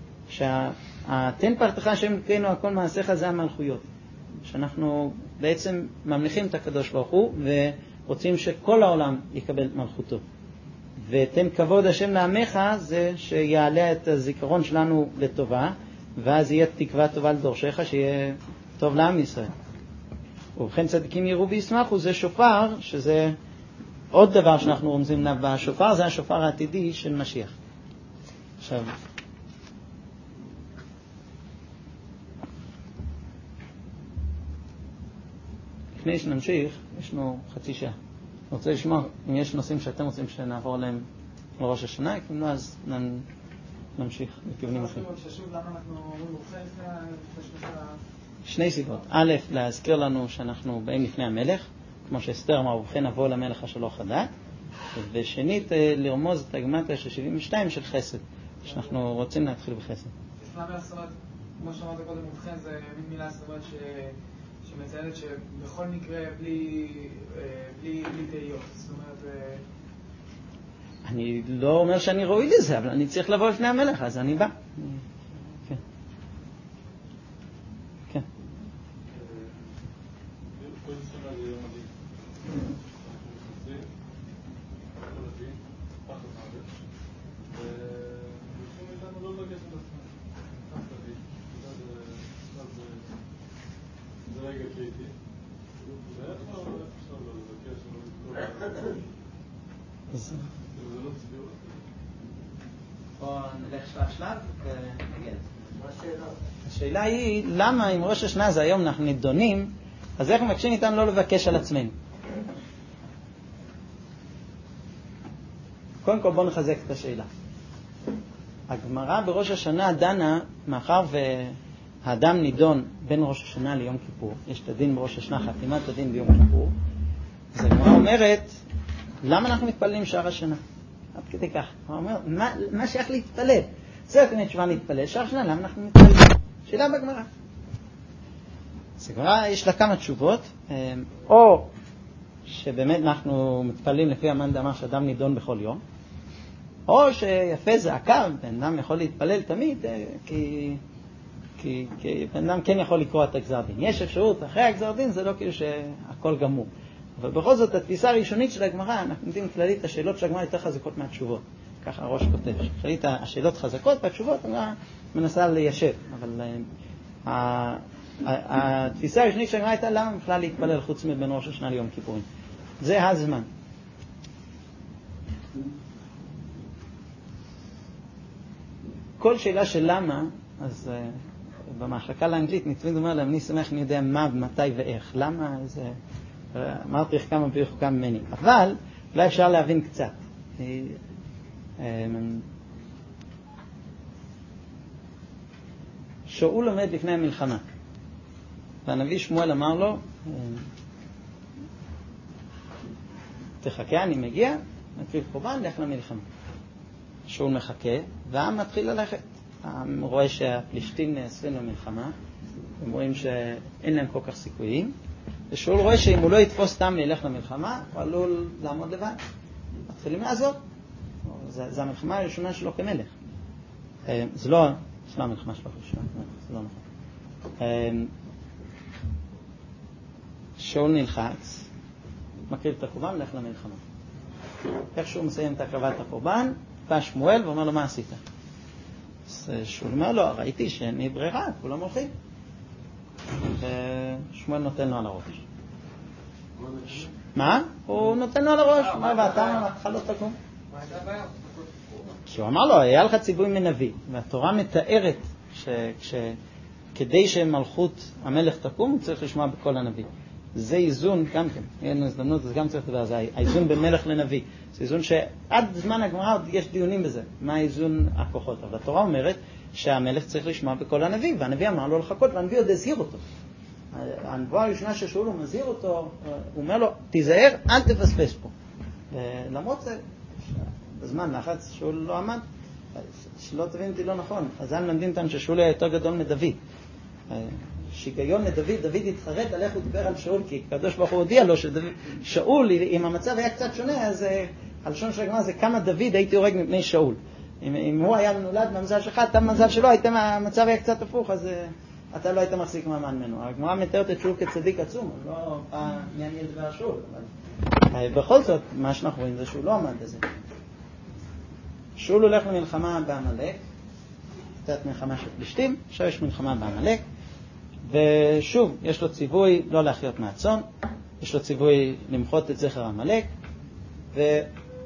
שהתן פחדך השם אלוקינו הכל מעשיך זה המלכויות. שאנחנו בעצם ממליכים את הקדוש ברוך הוא ורוצים שכל העולם יקבל מלכותו. ותן כבוד השם לעמך זה שיעלה את הזיכרון שלנו לטובה, ואז יהיה תקווה טובה לדורשך, שיהיה טוב לעם ישראל. ובכן צדיקים יראו וישמחו, זה שופר, שזה עוד דבר שאנחנו רומזים לה בשופר, זה השופר העתידי של משיח. עכשיו, לפני שנמשיך, יש לנו חצי שעה. אני רוצה לשמוע אם יש נושאים שאתם רוצים שנעבור עליהם לראש השנה, אם לא, אז נמשיך לכיוונים אחרים. שני סיבות. א', להזכיר לנו שאנחנו באים לפני המלך, כמו שאסתר אמר, ובכן אבוא למלך אשר לא חדל, ושנית, לרמוז את הגימטריה של שבעים ושתיים של חסד, שאנחנו רוצים להתחיל בחסד. אסלאמיה, זאת אומרת, כמו שאמרת קודם, ובכן זה מילה, זאת אומרת, שמציינת שבכל מקרה בלי תהיות. זאת אומרת... אני לא אומר שאני ראוי לזה, אבל אני צריך לבוא לפני המלך, אז אני בא. כן. כן. זה רגע קריטי. זה איך לא אפשר לא לבקש ולא לקרוא. זה לא צביעות. בואו נלך שלב שלב ונגיד. מה השאלה? השאלה היא, למה אם ראש השנה זה היום אנחנו נידונים, אז איך מבקשים איתנו לא לבקש על עצמנו? קודם כל בואו נחזק את השאלה. הגמרא בראש השנה דנה, מאחר והאדם נידון בין ראש השנה ליום כיפור, יש את הדין בראש השנה, חתימת הדין ביום כיפור, אז הגמרא אומרת, למה אנחנו מתפללים שער השנה? עד כדי כך. הוא אומר, מה, מה שייך להתפלל? זה רק תשובה להתפלל, שער השנה, למה אנחנו מתפללים? שאלה בגמרא. אז הגמרא יש לה כמה תשובות, או שבאמת אנחנו מתפללים לפי המאן דאמר שאדם נידון בכל יום, או שיפה זה עקב, בן אדם יכול להתפלל תמיד, כי, כי, כי בן אדם כן יכול לקרוא את הגזר דין. יש אפשרות, אחרי הגזר דין זה לא כאילו שהכל גמור. אבל בכל זאת, התפיסה הראשונית של הגמרא, אנחנו יודעים כללית, השאלות של הגמרא יותר חזקות מהתשובות. ככה הראש כותב. כללית, השאלות חזקות והתשובות, הגמרא מנסה ליישב. אבל uh, התפיסה הראשונית של הגמרא הייתה למה בכלל להתפלל חוץ מבין ראש השנה ליום כיפורים. זה הזמן. כל שאלה של למה, אז uh, במחלקה לאנגלית נתמיד אומר להם, אני שמח, אני יודע מה, מתי ואיך. למה? זה... אמרתי איך כמה ברחוקה ממני. אבל אולי אפשר להבין קצת. שאול עומד לפני המלחמה. והנביא שמואל אמר לו, תחכה, אני מגיע, נקריב קורבן, לך למלחמה. שאול מחכה, והעם מתחיל ללכת. העם רואה שהפלישתים נאספים למלחמה, הם רואים שאין להם כל כך סיכויים, ושאול רואה שאם הוא לא יתפוס סתם ללך למלחמה, הוא עלול לעמוד לבד. מתחילים לעזור. זה, זה המלחמה הראשונה שלו כמלך. זה לא, זה לא המלחמה שלו הראשונה, זה לא נכון. שאול נלחץ, מקריב את הקורבן, הולך למלחמה. איך שהוא מסיים את הקרבת הקורבן, בא שמואל ואומר לו, מה עשית? אז שאול אומר לו, ראיתי שאין לי ברירה, כולם הולכים. ושמואל נותן לו על הראש. מה? הוא נותן לו על הראש. מה, ואתה אמרת, לא תקום? מה הייתה בעיה? כי הוא אמר לו, היה לך ציווי מנביא, והתורה מתארת שכדי שמלכות המלך תקום, הוא צריך לשמוע בכל הנביא. זה איזון, גם כן, אין הזדמנות, אז גם צריך לדבר, זה האיזון בין מלך לנביא. זה איזון שעד זמן הגמרא עוד יש דיונים בזה, מה האיזון הכוחות. אבל התורה אומרת שהמלך צריך לשמוע בכל הנביא, והנביא אמר לו לחכות, והנביא עוד הזהיר אותו. הנבואה הראשונה ששאול הוא מזהיר אותו, הוא אומר לו, תיזהר, אל תפספס פה. למרות זה, בזמן לחץ שאול לא עמד, שלא תבין אותי לא נכון. אז אני מלמדים אותנו ששאול היה יותר גדול מדוד. שיגיון לדוד, דוד התחרט על איך הוא דיבר על שאול, כי הקדוש ברוך הוא הודיע לו ששאול, אם המצב היה קצת שונה, אז הלשון של הגמרא זה כמה דוד הייתי הורג מפני שאול. אם, אם הוא היה נולד במזל שלך, אתה במזל שלו, הייתם, המצב היה קצת הפוך, אז אתה לא היית מחזיק מעמד ממנו. הגמרא מתארת את שאול כצדיק עצום, לא מעניין לדבר שאול, אבל בכל זאת, מה שאנחנו רואים זה שהוא לא עמד בזה. שאול הולך למלחמה בעמלק, קצת מלחמה של פלישתים, עכשיו יש מלחמה בעמלק, ושוב, יש לו ציווי לא להחיות מהצאן, יש לו ציווי למחות את זכר עמלק, ובא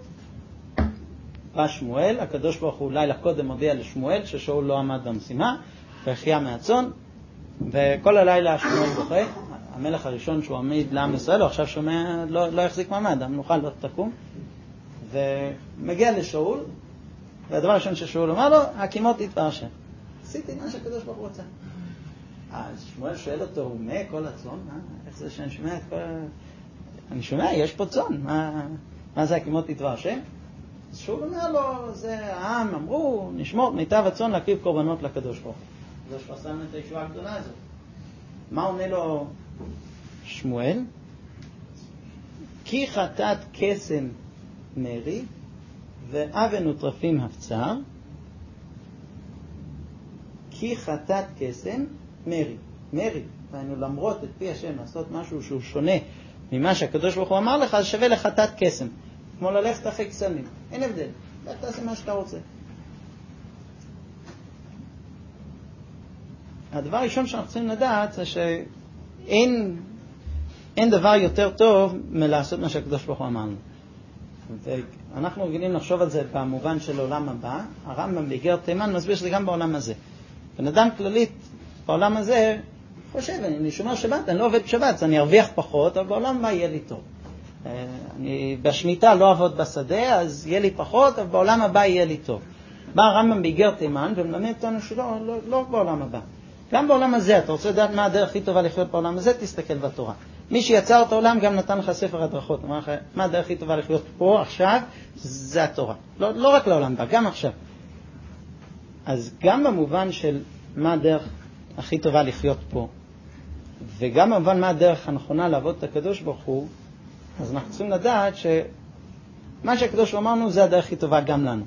שמואל, הקדוש ברוך הוא לילה קודם הודיע לשמואל ששאול לא עמד במשימה, והחיה מהצאן, וכל הלילה שמואל בוכה, המלך הראשון שהוא עמיד לעם ישראל, הוא עכשיו שומע, לא, לא יחזיק מעמד, המנוחה לא תקום, ומגיע לשאול, והדבר הראשון ששאול אומר לו, הקימות תתפאר השם. עשיתי מה שהקדוש ברוך הוא רוצה. אז שמואל שואל אותו, הוא מה כל הצאן? איך זה שאני שומע את כל... אני שומע, יש פה צאן. מה, מה זה הקימות תתפאר השם? אז שאול אומר לו, זה העם, אמרו, נשמור את מיטב הצאן להקריב קורבנות לקדוש ברוך הוא. זה שפסם את הישועה הגדולה הזאת. מה עונה לו שמואל? כי חטאת קסם מרי, ואבן וטרפים הפצר, כי חטאת קסם מרי. מרי, ואנו למרות את פי השם לעשות משהו שהוא שונה ממה שהקדוש ברוך הוא אמר לך, אז שווה לחטאת קסם. כמו ללכת אחרי קסמים. אין הבדל. לך תעשה מה שאתה רוצה. הדבר הראשון שאנחנו צריכים לדעת זה שאין אין דבר יותר טוב מלעשות מה שהקדוש ברוך הוא אמר לנו. ואנחנו רגילים לחשוב על זה במובן של עולם הבא. הרמב"ם באיגרת תימן מסביר שזה גם בעולם הזה. בן אדם כללית בעולם הזה חושב, אני שומר שבת, אני לא עובד בשבת, אז אני ארוויח פחות, אבל בעולם הבא יהיה לי טוב. אני בשמיטה לא אעבוד בשדה, אז יהיה לי פחות, אבל בעולם הבא יהיה לי טוב. בא הרמב"ם באיגרת תימן ומלמד אותנו שלא, לא, לא בעולם הבא. גם בעולם הזה, אתה רוצה לדעת מה הדרך הכי טובה לחיות בעולם הזה, תסתכל בתורה. מי שיצר את העולם גם נתן לך ספר הדרכות. אמר לך, מה הדרך הכי טובה לחיות פה עכשיו? זה התורה. לא, לא רק לעולם הבא, גם עכשיו. אז גם במובן של מה הדרך הכי טובה לחיות פה, וגם במובן מה הדרך הנכונה לעבוד את הקדוש ברוך הוא, אז אנחנו צריכים לדעת שמה שהקדוש ברוך הוא אמרנו זה הדרך הכי טובה גם לנו.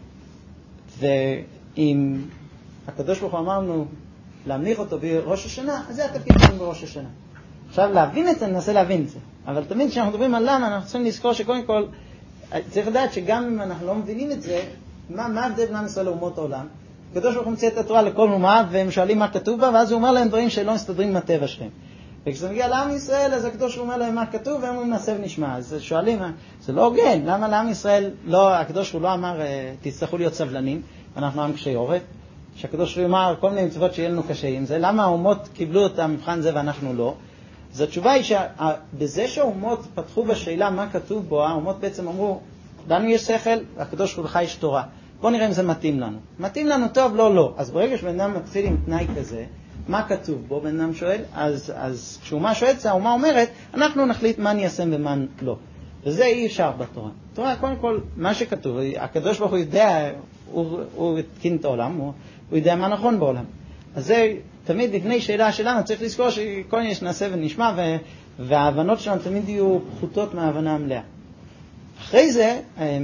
ואם הקדוש ברוך הוא אמרנו להמליך אותו בראש השנה, אז זה התפקיד שלנו בראש השנה. עכשיו להבין את זה, ננסה להבין את זה. אבל תמיד כשאנחנו מדברים על למה, אנחנו צריכים לזכור שקודם כל, צריך לדעת שגם אם אנחנו לא מבינים את זה, מה, מה ההבדל בין עם ישראל לאומות העולם? הקדוש ברוך הוא מציע את התורה לכל אומה, והם שואלים מה כתוב בה, ואז הוא אומר להם דברים שלא מסתדרים עם הטבע שלהם. וכשזה מגיע לעם ישראל, אז הקדוש ברוך הוא אומר להם מה כתוב, והם אומרים נעשה ונשמע. אז שואלים, זה לא הוגן, למה לעם ישראל, לא, הקדוש ברוך הוא לא אמר, תצטרכו להיות סבלנים, אנחנו עם קשי עורף, שהקדוש ברוך הוא אמר כל מיני מצוות שיהיה לנו קשה עם זה, למה האומות קיבלו את המבחן זה ואנחנו לא? אז התשובה היא שבזה שהאומות פתחו בשאלה מה כתוב בו, האומות בעצם אמרו, לנו יש שכל, הקדוש ברוך הוא לך יש תורה. בוא נראה אם זה מתאים לנו. מתאים לנו טוב, לא, לא. אז ברגע שבן אדם מתחיל עם תנאי כזה, מה כתוב בו? בן אדם שואל, אז, אז כשאומה שואלת, האומה אומרת, אנחנו נחליט מה ניישם ומה לא. וזה אי אפשר בתורה. תורה, קודם כל, מה שכתוב, הקדוש ברוך הוא יודע, הוא, הוא התקין את העולם, הוא, הוא יודע מה נכון בעולם. אז זה תמיד לפני שאלה שלנו, צריך לזכור שכל יש נעשה ונשמע, ו, וההבנות שלנו תמיד יהיו פחותות מההבנה המלאה. אחרי זה,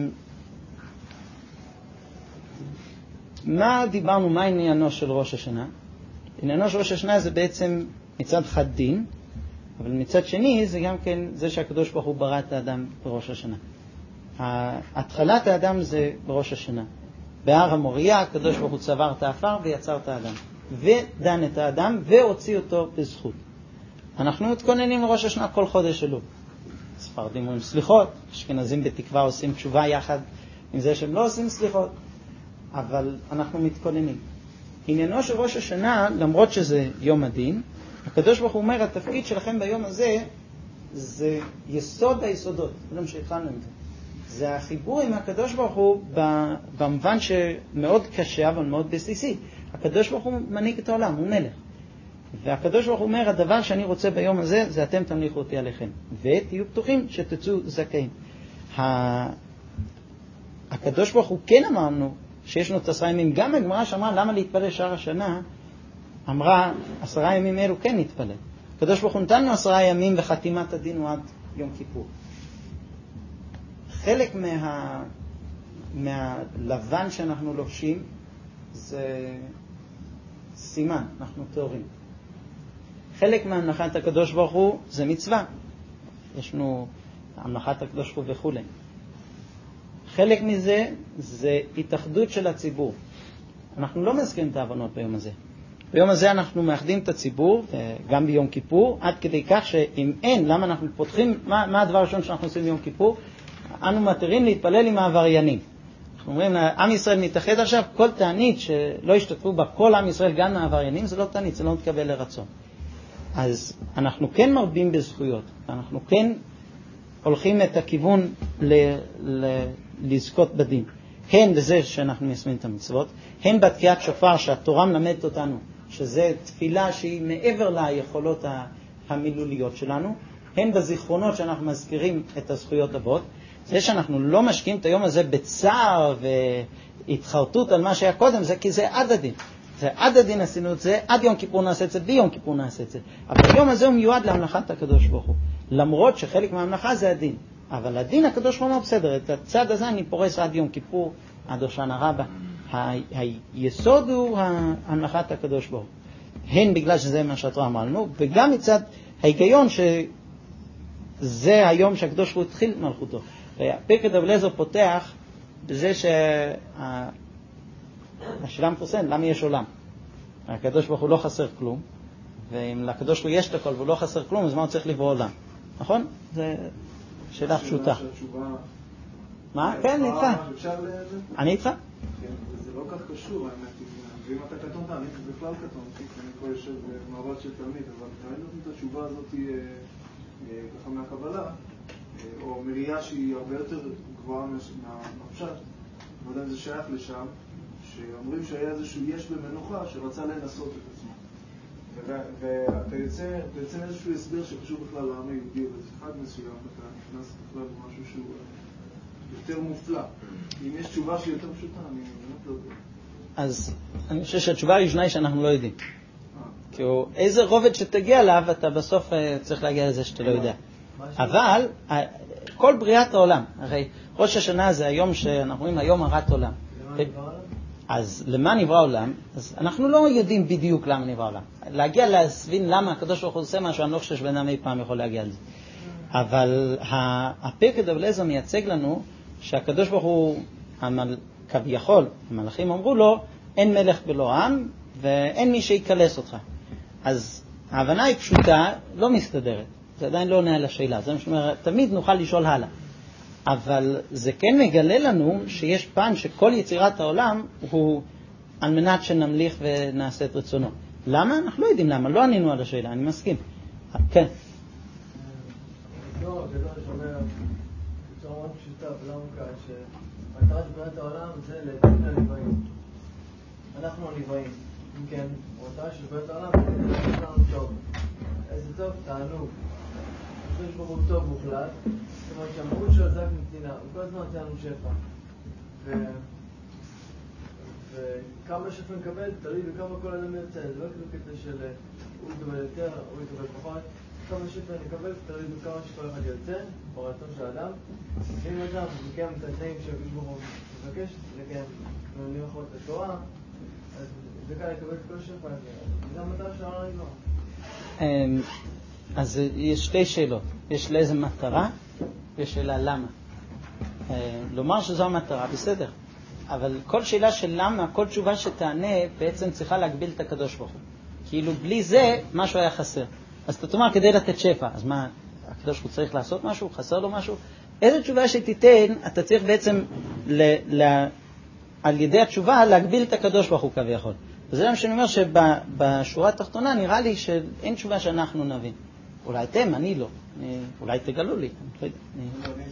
מה דיברנו, מה עניינו של ראש השנה? עניינו של ראש השנה זה בעצם מצד חד דין, אבל מצד שני זה גם כן זה שהקדוש ברוך הוא ברא את האדם בראש השנה. התחלת האדם זה בראש השנה. בהר המוריה הקדוש ברוך הוא צבר את האפר ויצר את האדם, ודן את האדם והוציא אותו בזכות. אנחנו מתכוננים לראש השנה כל חודש אלול. ספרדים אומרים סליחות, אשכנזים בתקווה עושים תשובה יחד עם זה שהם לא עושים סליחות, אבל אנחנו מתכוננים. עניינו של ראש השנה, למרות שזה יום הדין, הקדוש ברוך הוא אומר, התפקיד שלכם ביום הזה זה יסוד היסודות. לא שהתחלנו עם זה. זה החיבור עם הקדוש ברוך הוא במובן שמאוד קשה, אבל מאוד בסיסי. הקדוש ברוך הוא מנהיג את העולם, הוא מלך. והקדוש ברוך הוא אומר, הדבר שאני רוצה ביום הזה, זה אתם תמליכו אותי עליכם. ותהיו פתוחים שתצאו זכאים. הקדוש ברוך הוא כן אמרנו, שיש לנו את עשרה ימים. גם הגמרא שאמרה למה להתפלל שער השנה, אמרה עשרה ימים אלו כן להתפלל. הקדוש ברוך הוא נתן לנו עשרה ימים וחתימת הדין הוא עד יום כיפור. חלק מה, מהלבן שאנחנו לובשים זה סימן, אנחנו תאורים. חלק מהמנחת הקדוש ברוך הוא זה מצווה. יש לנו המנחת הקדוש ברוך הוא וכו'. חלק מזה זה התאחדות של הציבור. אנחנו לא מזכירים את ההבנות ביום הזה. ביום הזה אנחנו מאחדים את הציבור, גם ביום כיפור, עד כדי כך שאם אין, למה אנחנו פותחים, מה, מה הדבר הראשון שאנחנו עושים ביום כיפור? אנו מתירים להתפלל עם העבריינים. אנחנו אומרים, עם ישראל מתאחד עכשיו, כל תענית שלא השתתפו בה כל עם ישראל, גם העבריינים, זה לא תענית, זה לא מתקבל לרצון. אז אנחנו כן מרבים בזכויות, אנחנו כן הולכים את הכיוון ל, ל, לזכות בדין. הן בזה שאנחנו מיישמים את המצוות, הן בתקיעת שופר שהתורה מלמדת אותנו, שזה תפילה שהיא מעבר ליכולות המילוליות שלנו, הן בזיכרונות שאנחנו מזכירים את הזכויות אבות, זה שאנחנו לא משקיעים את היום הזה בצער והתחרטות על מה שהיה קודם, זה כי זה עד הדין. זה עד הדין עשינו את זה, עד יום כיפור נעשה את זה, ביום כיפור נעשה את זה. אבל היום הזה הוא מיועד להמלכת הקדוש ברוך הוא. למרות שחלק מהמלאכה זה הדין. אבל הדין הקדוש ברוך הוא בסדר, את הצד הזה אני פורס עד יום כיפור, עד הושענא רבה. היסוד הוא המלכת הקדוש ברוך הוא. הן בגלל שזה מה שהתורה אמרה לנו, וגם מצד ההיגיון שזה היום שהקדוש ברוך הוא התחיל מלכותו. פרק דף אליעזר פותח בזה שהשאלה מפורסמת, למה יש עולם? הקדוש ברוך הוא לא חסר כלום, ואם לקדוש ברוך הוא יש את הכל והוא לא חסר כלום, אז מה הוא צריך לברוא עולם? נכון? זה שאלה פשוטה. מה? כן, אני איתך. אני איתך? זה לא כך קשור, האמת. ואם אתה קטון, אני בכלל קטון, כי אני פה יושב במעבד של תלמיד, אבל ראינו את התשובה הזאת ככה מהקבלה, או מראייה שהיא הרבה יותר גבוהה מהפשט, לא יודע אם זה שייך לשם, שאומרים שהיה איזשהו יש במנוחה שרצה לנסות את עצמו. ואתה יוצא, אתה יוצא מאיזשהו הסבר שקשור בכלל לעם היהודי, וזה חג מסוים, אתה נכנס בכלל למשהו שהוא יותר מופלא. אם יש תשובה שהיא יותר פשוטה, אני באמת לא יודע. אז אני חושב שהתשובה הראשונה היא שאנחנו לא יודעים. כי איזה רובד שתגיע אליו, אתה בסוף צריך להגיע לזה שאתה לא יודע. אבל כל בריאת העולם, הרי ראש השנה זה היום שאנחנו רואים היום הרת עולם. אז למה נברא העולם? אז אנחנו לא יודעים בדיוק למה נברא העולם. להגיע להסבין למה הקדוש ברוך הוא עושה משהו, אני לא חושב שבן אדם אי פעם יכול להגיע לזה. אבל הפרק דוד אליעזר מייצג לנו שהקדוש ברוך הוא, כביכול, המלאכים אמרו לו, אין מלך בלא עם ואין מי שיקלס אותך. אז ההבנה היא פשוטה, לא מסתדרת. זה עדיין לא עונה על השאלה. זה משמע, תמיד נוכל לשאול הלאה. אבל זה כן מגלה לנו שיש פן שכל יצירת העולם הוא על מנת שנמליך ונעשה את רצונו. למה? אנחנו לא יודעים למה. לא ענינו על השאלה, אני מסכים. כן. לא, זה לא שומע בצורה מאוד פשוטה ולא עמוקה, שמטרת בריאת העולם זה להתאים לנבראים. אנחנו הנבראים. אם כן, המטרה של בריאת העולם זה לעשות לנו טוב. איזה טוב? תענוג. הקדוש ברוך הוא טוב מוחלט. זאת אומרת שהמהות שלו זה רק נתינה. הוא כל הזמן נותן לנו שפע. וכמה שפע נקבל, תלוי בכמה כל אדם יוצא. זה לא כאילו קטע של הוא יקבל יותר, הוא יקבל פחות. כמה שפע נקבל, תלוי בכמה שכל אחד יוצא, ברצון של האדם. אם אדם מקיים את התנאים שהקדוש ברוך הוא מבקש, לקיים ולאכול את התורה, אז זה קל לקבל את כל השפע הזה. זה המטרה של העולם נגמר. אז יש שתי שאלות. יש לאיזה מטרה, ויש שאלה למה. לומר שזו המטרה, בסדר. אבל כל שאלה של למה, כל תשובה שתענה, בעצם צריכה להגביל את הקדוש ברוך הוא. כאילו בלי זה, משהו היה חסר. אז אתה תאמר, כדי לתת שפע, אז מה, הקדוש ברוך הוא צריך לעשות משהו? חסר לו משהו? איזה תשובה שתיתן, אתה צריך בעצם, ל, ל, על ידי התשובה, להגביל את הקדוש ברוך הוא כביכול. וזה למה שאני אומר שבשורה התחתונה נראה לי שאין תשובה שאנחנו נבין. אולי אתם, אני לא. אולי תגלו לי. אני לא יודע.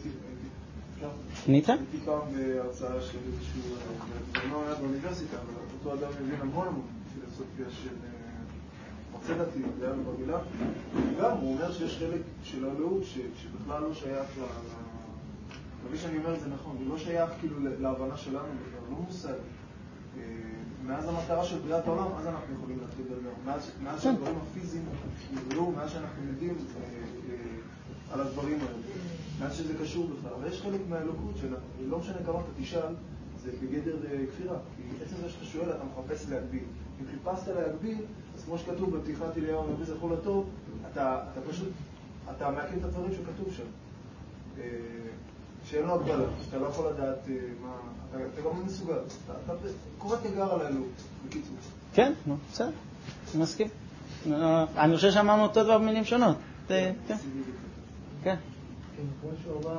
ניתן? הייתי פעם בהרצאה של איזשהו, זה לא היה באוניברסיטה, אבל אותו אדם מבין המון המון פילוסופיה של מרצה דתי, זה היה במילה. גם הוא אומר שיש חלק של אלוהות שבכלל לא שייך ל... מבין שאני אומר את זה נכון, הוא לא שייך כאילו להבנה שלנו, לא מושג. מאז המטרה של בריאת העולם, אז אנחנו יכולים להתחיל לדבר. מאז שהדברים הפיזיים נבלעו, מאז שאנחנו יודעים על הדברים האלה. מאז שזה קשור בכלל. אבל יש חלק מהאלוקות שלא משנה כמה אתה תשאל, זה בגדר כפירה. כי עצם זה שאתה שואל, אתה מחפש להגביל. אם חיפשת להגביל, אז כמו שכתוב בפתיחת אליהו הנביא זכור לטוב, אתה פשוט, אתה מעקם את הדברים שכתוב שם. שאין לו הגבלה, שאתה לא יכול לדעת מה... אתה גם לא מסוגל. אתה קורא תיגר על האלוקות, בקיצור. כן, בסדר. אני מסכים. אני חושב שאמרנו אותו דבר במילים שונות. כן. כן. כמו שהוא אומר,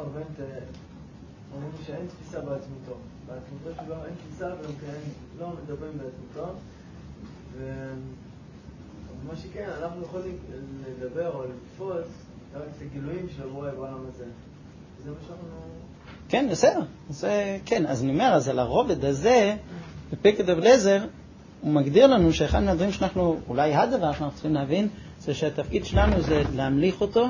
אומרים שאין תפיסה בעצמותו. בעצמותו שלו אין תפיסה, וגם כן לא מדברים בעצמותו. ומה שכן, אנחנו יכולים לדבר או לתפוס רק את הגילויים של הבורא בעולם הזה. זה מה שאנחנו... כן, בסדר. זה, כן, אז אני אומר, אז על הרובד הזה, בפרק דוד אליעזר, הוא מגדיר לנו שאחד מהדברים שאנחנו, אולי הדבר שאנחנו צריכים להבין, זה שהתפקיד שלנו זה להמליך אותו,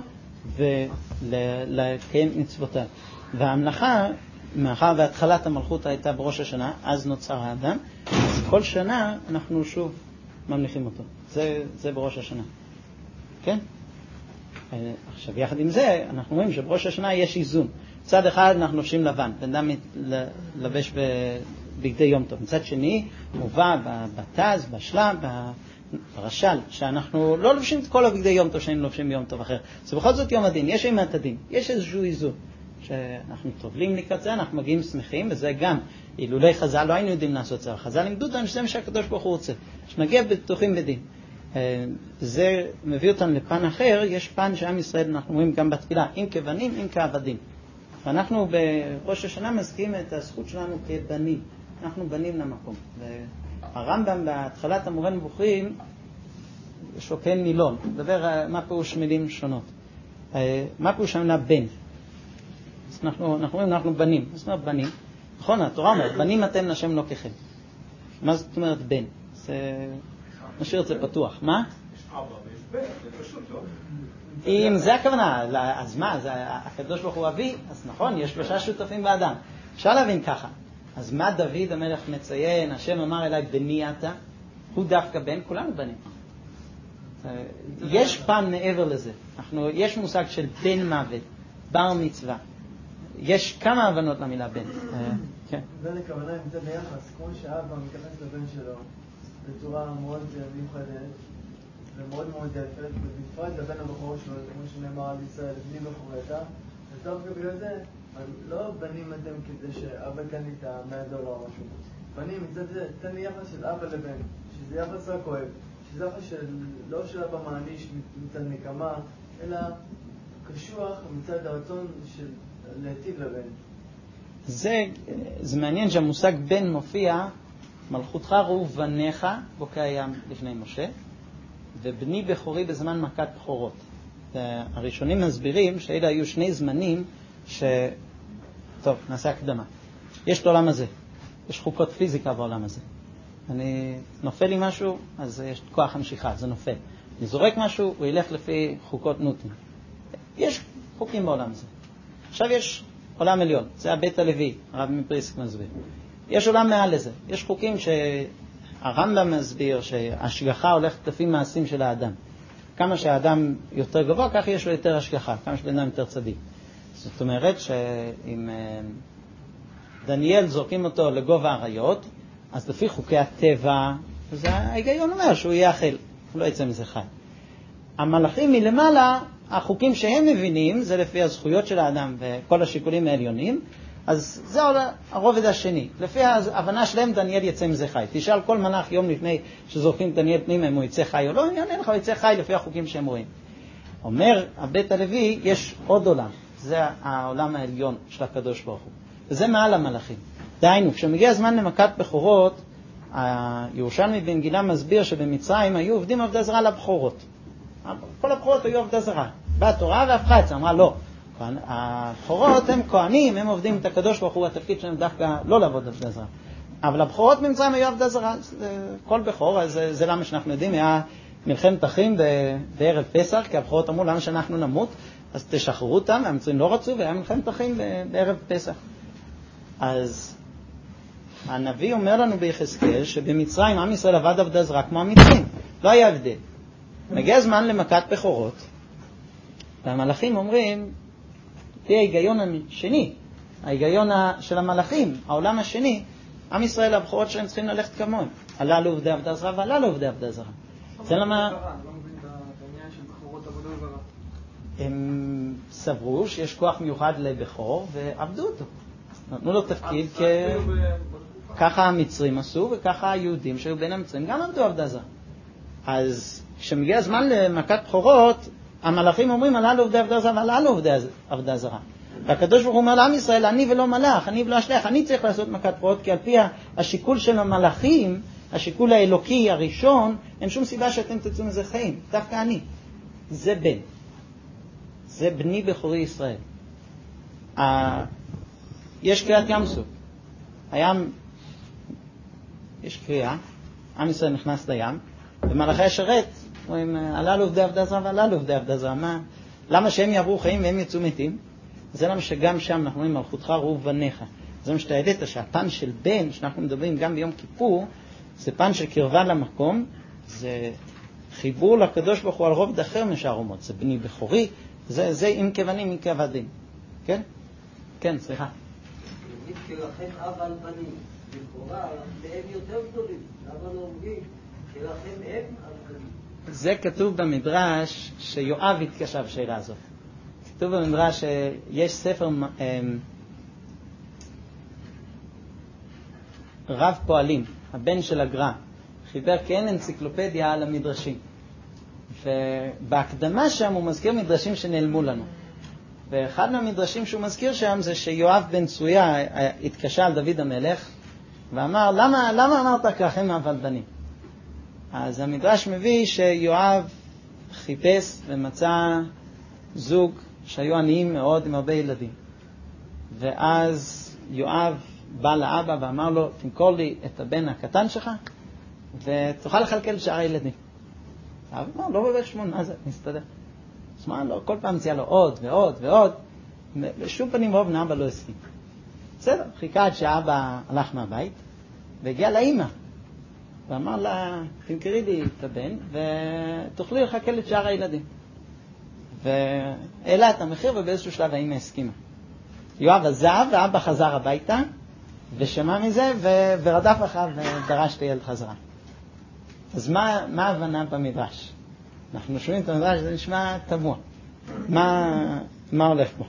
ולקיים מצוותיו. וההמלכה, מאחר והתחלת המלכות הייתה בראש השנה, אז נוצר האדם, אז כל שנה אנחנו שוב ממליכים אותו. זה, זה בראש השנה. כן? עכשיו, יחד עם זה, אנחנו רואים שבראש השנה יש איזון. מצד אחד אנחנו לובשים לבן, בן אדם לבש בגדי יום טוב. מצד שני, מובא בתז, בשלם, ברשל, שאנחנו לא לובשים את כל הבגדי יום טוב שהיינו לובשים ביום טוב אחר. זה בכל זאת יום הדין, יש אימת הדין, יש איזשהו איזון. שאנחנו טובלים לקראת זה, אנחנו מגיעים שמחים, וזה גם, אילולי חז"ל לא היינו יודעים לעשות זה, חז"ל לימדו אותנו שזה מה שהקדוש ברוך הוא רוצה, שנגיע בטוחים בדין. זה מביא אותנו לפן אחר, יש פן שעם ישראל, אנחנו רואים גם בתפילה, אם כבנים, אם כעבדים. ואנחנו בראש השנה מזכירים את הזכות שלנו כבנים, אנחנו בנים למקום. והרמב"ם בהתחלת המורה נבוכים, שוקן מילון, מדבר מה פירוש מילים שונות. מה פירוש המילה בן? אנחנו, אנחנו אומרים, אנחנו בנים. זאת אומרת, בנים. נכון, התורה אומרת, בנים אתם לשם לא ככם. מה זאת אומרת בן? זה... נשאיר את זה פתוח. מה? יש אבא ויש בן, זה פשוט, לא? אם זה הכוונה, אז מה? אז הקדוש ברוך הוא אבי, אז נכון, יש שלושה שותפים באדם. אפשר להבין ככה. אז מה דוד המלך מציין? השם אמר אליי, בני אתה? הוא דווקא בן, כולנו בנים. יש פן מעבר לזה. אנחנו, יש מושג של בן מוות, בר מצווה. יש כמה הבנות למילה בן. כן. זה לכוונה עם זה ביחס, כמו שאבא מתייחס לבן שלו בצורה מאוד מיוחדת ומאוד מאוד יפת, ובפרט לבן הבכור שלו, כמו שנאמר על ישראל, בני בכורתה, ודווקא בגלל זה, לא בנים אתם כדי שאבא תן לי את המאה דולר או משהו. בנים, מצד זה, תן לי יחס של אבא לבן, שזה יחס רק אוהב, שזה יחס של, לא של אבא מעניש מצד נקמה, אלא קשוח מצד הרצון של להטיב לבן. זה, זה מעניין שהמושג בן מופיע, מלכותך ראו בניך, בוקע הים לפני משה, ובני בכורי בזמן מכת בכורות. הראשונים מסבירים שאלה היו שני זמנים ש... טוב, נעשה הקדמה. יש את העולם הזה, יש חוקות פיזיקה בעולם הזה. אני נופל לי משהו, אז יש כוח המשיכה, זה נופל. אני זורק משהו, הוא ילך לפי חוקות ניוטון. יש חוקים בעולם הזה. עכשיו יש עולם עליון, זה הבית הלוי, הרב מפריסק מסביר. יש עולם מעל לזה, יש חוקים שהרמב"ם מסביר שההשגחה הולכת לפי מעשים של האדם. כמה שהאדם יותר גבוה, כך יש לו יותר השגחה, כמה שבן אדם יותר צדיק. זאת אומרת שאם דניאל זורקים אותו לגובה אריות, אז לפי חוקי הטבע, אז ההיגיון אומר שהוא יהיה אכל, הוא לא יצא מזה חי. המלאכים מלמעלה, החוקים שהם מבינים, זה לפי הזכויות של האדם וכל השיקולים העליונים, אז זה הרובד השני. לפי ההבנה שלהם, דניאל יצא מזה חי. תשאל כל מלאך יום לפני שזורקים דניאל פנימה, אם הוא יצא חי או לא, אני אענה לך, הוא יצא חי לפי החוקים שהם רואים. אומר הבית הלוי, יש עוד עולם. זה העולם העליון של הקדוש ברוך הוא. וזה מעל המלאכים. דהיינו, כשמגיע הזמן למכת בכורות, הירושלמי בן גילה מסביר שבמצרים היו עובדים עבודה זרה לבכורות. כל הבכורות היו עבודה זרה. באה התורה והפכה את זה, אמרה לא. הבכורות הם כהנים, הם עובדים את הקדוש ברוך הוא, התפקיד שלהם דווקא לא לעבוד עבודה זרה. אבל הבכורות במצרים היו עבודה זרה. כל בכור, אז זה, זה למה שאנחנו יודעים, היה מלחמת אחים בערב פסח, כי הבכורות אמרו למה שאנחנו נמות, אז תשחררו אותם, המצרים לא רצו, והיה מלחמת אחים בערב פסח. אז הנביא אומר לנו ביחזקאל שבמצרים עם ישראל עבד עבודה זרה כמו המצרים, לא היה הבדל. מגיע הזמן למכת בכורות, והמלאכים אומרים, תהיה ההיגיון השני, ההיגיון של המלאכים, העולם השני, עם ישראל הבכורות שלהם צריכים ללכת כמוהם. עלה לעובדי עבודה זרה ועלה לעובדי עבודה זרה. זה למה... לא מבין את העניין של בכורות עבודה זרה. הם סברו שיש כוח מיוחד לבכור ועבדו אותו. נתנו לו תפקיד כ... ככה המצרים עשו, וככה היהודים שהיו בין המצרים גם עבדו עבודה זרה. אז כשמגיע הזמן למכת בכורות, המלאכים אומרים, עלה לעובדי עבודה זרה ועלה לעובדי עבודה זרה. והקדוש ברוך הוא אומר לעם ישראל, אני ולא מלאך, אני ולא השליח, אני צריך לעשות מכת בכורות, כי על פי השיקול של המלאכים, השיקול האלוקי הראשון, אין שום סיבה שאתם תצאו מזה חיים, דווקא אני. זה בן. זה בני בכורי ישראל. יש קריאת ים סוף. הים, יש קריאה, עם ישראל נכנס לים, ומלאכי השרת, אומרים, עלה לעובדי עבודה זרה ועלה לעובדי עבודה זרה. מה? למה שהם יעברו חיים והם יצאו מתים? זה למה שגם שם אנחנו אומרים, מלכותך ראו בניך. זה מה שאתה ידעת, שהפן של בן, שאנחנו מדברים גם ביום כיפור, זה פן של קרבה למקום, זה חיבור לקדוש ברוך הוא על רובד אחר משאר אומות. זה בני בכורי, זה, זה עם כבנים, עם כעבדים. כן? כן, סליחה. נגיד שלכם אב על בנים, לכאורה, להם יותר גדולים. למה לא אומרים שלכם הם על בנים? זה כתוב במדרש שיואב התקשה בשאלה הזאת. כתוב במדרש שיש ספר רב פועלים, הבן של הגר"א, חיבר כאין אנציקלופדיה על המדרשים. ובהקדמה שם הוא מזכיר מדרשים שנעלמו לנו. ואחד מהמדרשים שהוא מזכיר שם זה שיואב בן צרויה התקשה על דוד המלך ואמר, למה, למה אמרת ככה אבל בנים? אז המדרש מביא שיואב חיפש ומצא זוג שהיו עניים מאוד עם הרבה ילדים. ואז יואב בא לאבא ואמר לו, תמכור לי את הבן הקטן שלך ותוכל לחלקל שאר הילדים. האבא אמר, לא בבית שמון, מה זה? נסתדר. אז מה, לא, כל פעם מציע לו עוד ועוד ועוד. בשום פנים רוב נאבא לא הסכים. בסדר, חיכה עד שאבא הלך מהבית והגיע לאמא. ואמר לה, תמכרי לי את הבן ותוכלי לחכל את שאר הילדים. והעלה את המחיר, ובאיזשהו שלב האמא הסכימה. יואב עזב, ואבא חזר הביתה, ושמע מזה, ו- ורדף אחריו ודרש את הילד חזרה. אז מה, מה ההבנה במדרש? אנחנו שומעים את המדרש, זה נשמע תמוה. מה, מה הולך פה?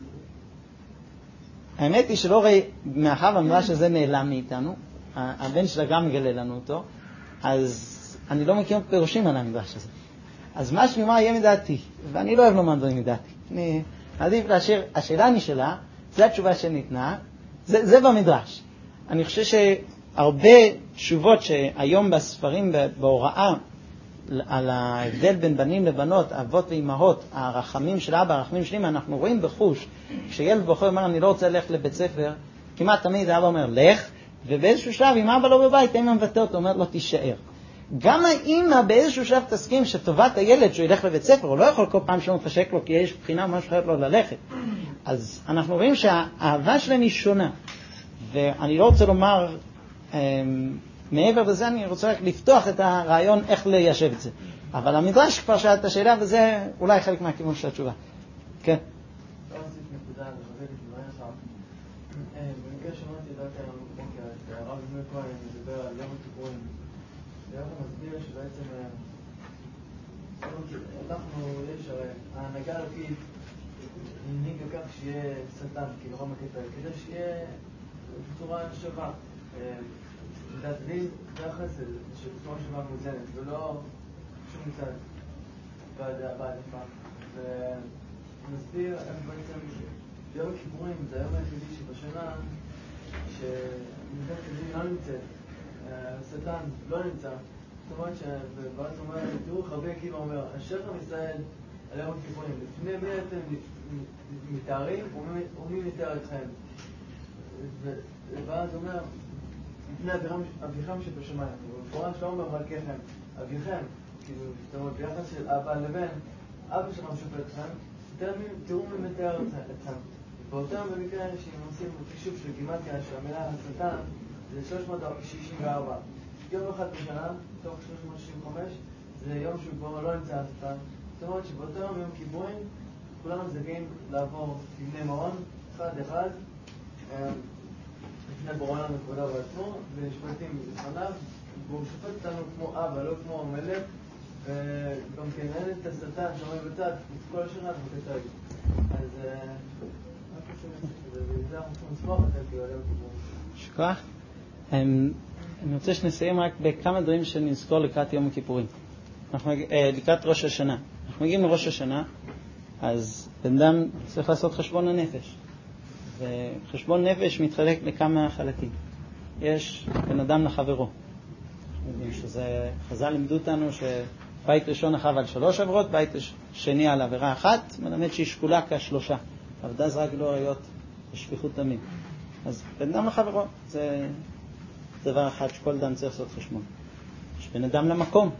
האמת היא שלא ראי, מאחר המדרש הזה נעלם מאיתנו, הבן שלה גם מגלה לנו אותו, אז אני לא מכיר פירושים על המדרש הזה. אז מה שאני אומר יהיה מדעתי, ואני לא אוהב לומר דברים מדעתי. אני עדיף להשאיר, השאלה נשאלה, זו התשובה שניתנה, זה, זה במדרש. אני חושב שהרבה תשובות שהיום בספרים, בהוראה, על ההבדל בין בנים לבנות, אבות ואימהות, הרחמים של אבא, הרחמים של אמא, אנחנו רואים בחוש, כשילד בוחר אומר, אני לא רוצה ללכת לבית ספר, כמעט תמיד אבא אומר, לך, ובאיזשהו שלב, אם אבא לא בבית, אמא מבטא אותו, אומר לו, תישאר. גם האמא באיזשהו שלב תסכים שטובת הילד שהוא ילך לבית ספר, הוא לא יכול כל פעם שהוא מפשק לו, כי יש בחינה משהו חייב לו ללכת. אז אנחנו רואים שהאהבה שלהם היא שונה. ואני לא רוצה לומר, מעבר לזה אני רוצה רק לפתוח את הרעיון איך ליישב את זה. אבל המדרש כבר שאל את השאלה, וזה אולי חלק מהכיוון של התשובה. כן. לא רציתי נקודה, לחזק את דברי לך. במקרה שמעתי דעת היום בבוקר, הרב זמיר כהן מדבר על יום הכיפורים. והרב מסביר שבעצם אנחנו, יש הרי, ההנהגה אלוקית הנהיגה כך שיהיה שטן, כאילו רום הקטע, כדי שיהיה בצורה שווה. דת דין זה החסד, שבצורה שווה מוזנת, ולא שום מצד בעדפה. ומסביר איך בעצם יום הכיפורים זה היום היחידי שבשנה שמדינת הדין לא נמצאת, השטן לא נמצא. זאת אומרת שבאת אומרת, תראו רבי עקיבא אומר, אשר עם ישראל על יום הכיפורים, לפני מי אתם מתארים ומי מתאר אתכם? ואז אומר, לפני אביכם שבשמיים, ובפורש לא אומר מלכיכם, אביכם, כאילו, זאת אומרת, ביחס של אבא לבן, אבא שלכם שופט אתכם, תראו מי מתאר אתכם. באותם במקרה שהם עושים חישוב של גימטריה שהמילה השטן זה שלוש מאות שישים וארבע. יום אחד בשנה, תוך שלוש מאות שישים וחמש, זה יום שהוא כבר לא נמצא השטן. זאת אומרת שבאותו יום יום כיפורים, כולנו זכאים לעבור לבני מעון, אחד אחד, לפני בורא לנו כבודה בעצמו, ונשפטים בפניו, והוא שופט אותנו כמו אבא, לא כמו המלך, וגם כן אין את השטן שעומד בצד, את כל השנה ובקטעי. אז מה קשור לזה? וזה אנחנו צריכים לסמוך את זה, כאילו, עליהם כיפורים. שכוח. אני רוצה שנסיים רק בכמה דברים שנזכור לקראת יום הכיפורים. אנחנו, לקראת ראש השנה. אנחנו מגיעים לראש השנה, אז בן אדם צריך לעשות חשבון הנפש. וחשבון נפש מתחלק לכמה חלקים. יש בן אדם לחברו. שזה, חז"ל לימדו אותנו שבית ראשון אחב על שלוש עבירות, בית שני על עבירה אחת, מלמד שהיא שקולה כשלושה. עבודה זה רק לא להיות בשפיכות דמים. אז בן אדם לחברו, זה דבר אחד שכל אדם צריך לעשות חשבון. יש בן אדם למקום.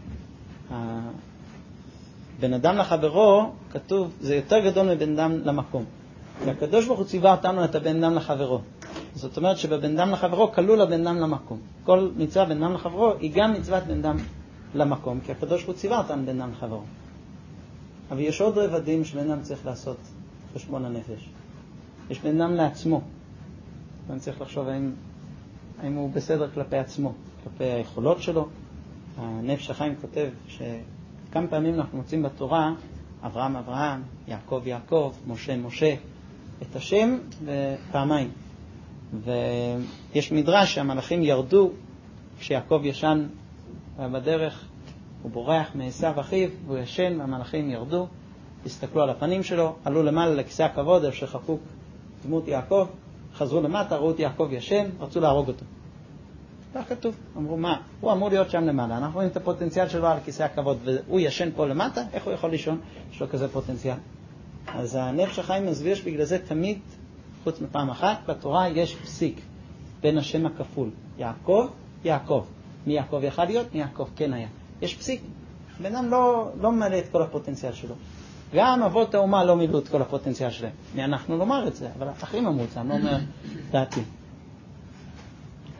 בן אדם לחברו, כתוב, זה יותר גדול מבן אדם למקום. כי הקדוש ברוך הוא ציווה אותנו את הבן אדם לחברו. זאת אומרת שבבן אדם לחברו כלול הבן אדם למקום. כל מצווה בן אדם לחברו היא גם מצוות בן אדם למקום, כי הקדוש ברוך הוא ציווה אותנו בן אדם לחברו. אבל יש עוד רבדים שבן אדם צריך לעשות חשבון הנפש. יש בן אדם לעצמו. ואני צריך לחשוב האם, האם הוא בסדר כלפי עצמו, כלפי היכולות שלו. הנפש החיים כותב שכמה פעמים אנחנו מוצאים בתורה אברהם אברהם, יעקב יעקב, משה משה, את השם פעמיים. ויש מדרש שהמלאכים ירדו כשיעקב ישן בדרך, הוא בורח מעשיו אחיו, והוא ישן, והמלאכים ירדו, הסתכלו על הפנים שלו, עלו למעלה לכיסא הכבוד, איפה שחקוק דמות יעקב, חזרו למטה, ראו את יעקב ישן, רצו להרוג אותו. כך כתוב, אמרו מה, הוא אמור להיות שם למעלה, אנחנו רואים את הפוטנציאל שלו על כיסא הכבוד, והוא ישן פה למטה, איך הוא יכול לישון? יש לו כזה פוטנציאל. אז הנפש החיים מסביר שבגלל זה תמיד, חוץ מפעם אחת, בתורה יש פסיק בין השם הכפול, יעקב, יעקב. מי יעקב יכול להיות? מי יעקב כן היה. יש פסיק. בן אדם לא, לא מלא את כל הפוטנציאל שלו. גם אבות האומה לא מילאו את כל הפוטנציאל שלהם. אנחנו לומר את זה, אבל אחרים אמרו את זה, אני לא אומר דעתי.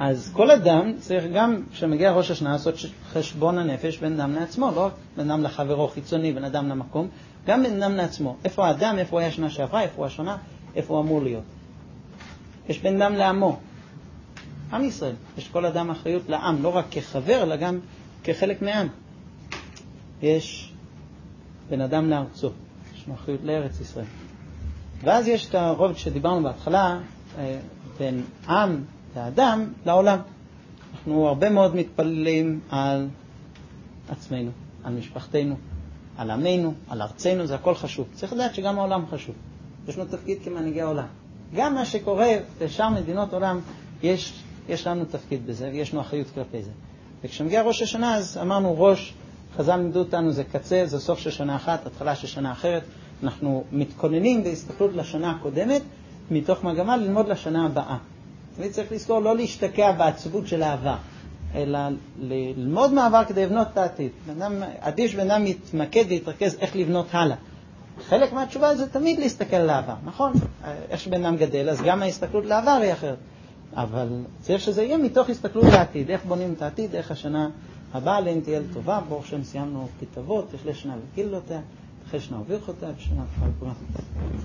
אז כל אדם צריך גם, כשמגיע ראש השנה, לעשות חשבון הנפש בין אדם לעצמו, לא רק בין אדם לחברו חיצוני, בין אדם למקום, גם בין אדם לעצמו. איפה האדם, איפה הוא היה שנה שעברה, איפה הוא השנה, איפה הוא אמור להיות. יש בין אדם לעמו. עם ישראל, יש כל אדם אחריות לעם, לא רק כחבר, אלא גם כחלק מעם. יש בין אדם לארצו, יש אחריות לארץ ישראל. ואז יש את הרובד שדיברנו בהתחלה, בין עם לאדם לעולם. אנחנו הרבה מאוד מתפללים על עצמנו, על משפחתנו, על עמנו, על ארצנו, זה הכל חשוב. צריך לדעת שגם העולם חשוב. יש לנו תפקיד כמנהיגי העולם. גם מה שקורה בשאר מדינות עולם, יש, יש לנו תפקיד בזה, ויש לנו אחריות כלפי זה. וכשמגיע ראש השנה, אז אמרנו ראש, חז"ל לימדו אותנו, זה קצה, זה סוף של שנה אחת, התחלה של שנה אחרת. אנחנו מתכוננים בהסתכלות לשנה הקודמת, מתוך מגמה ללמוד לשנה הבאה. תמיד צריך לזכור לא להשתקע בעצבות של העבר, אלא ללמוד מעבר כדי לבנות את העתיד. עדיף בן אדם מתמקד ויתרכז איך לבנות הלאה. חלק מהתשובה זה תמיד להסתכל על העבר, נכון? איך שבן אדם גדל, אז גם ההסתכלות לעבר היא אחרת. אבל צריך שזה יהיה מתוך הסתכלות לעתיד, איך בונים את העתיד, איך השנה הבאה עליהם תהיה לטובה, ברוך שם סיימנו כתבות, יש לשנה וקילותיה, אחרי שנה וברכותיה, ושנה תחל כולה.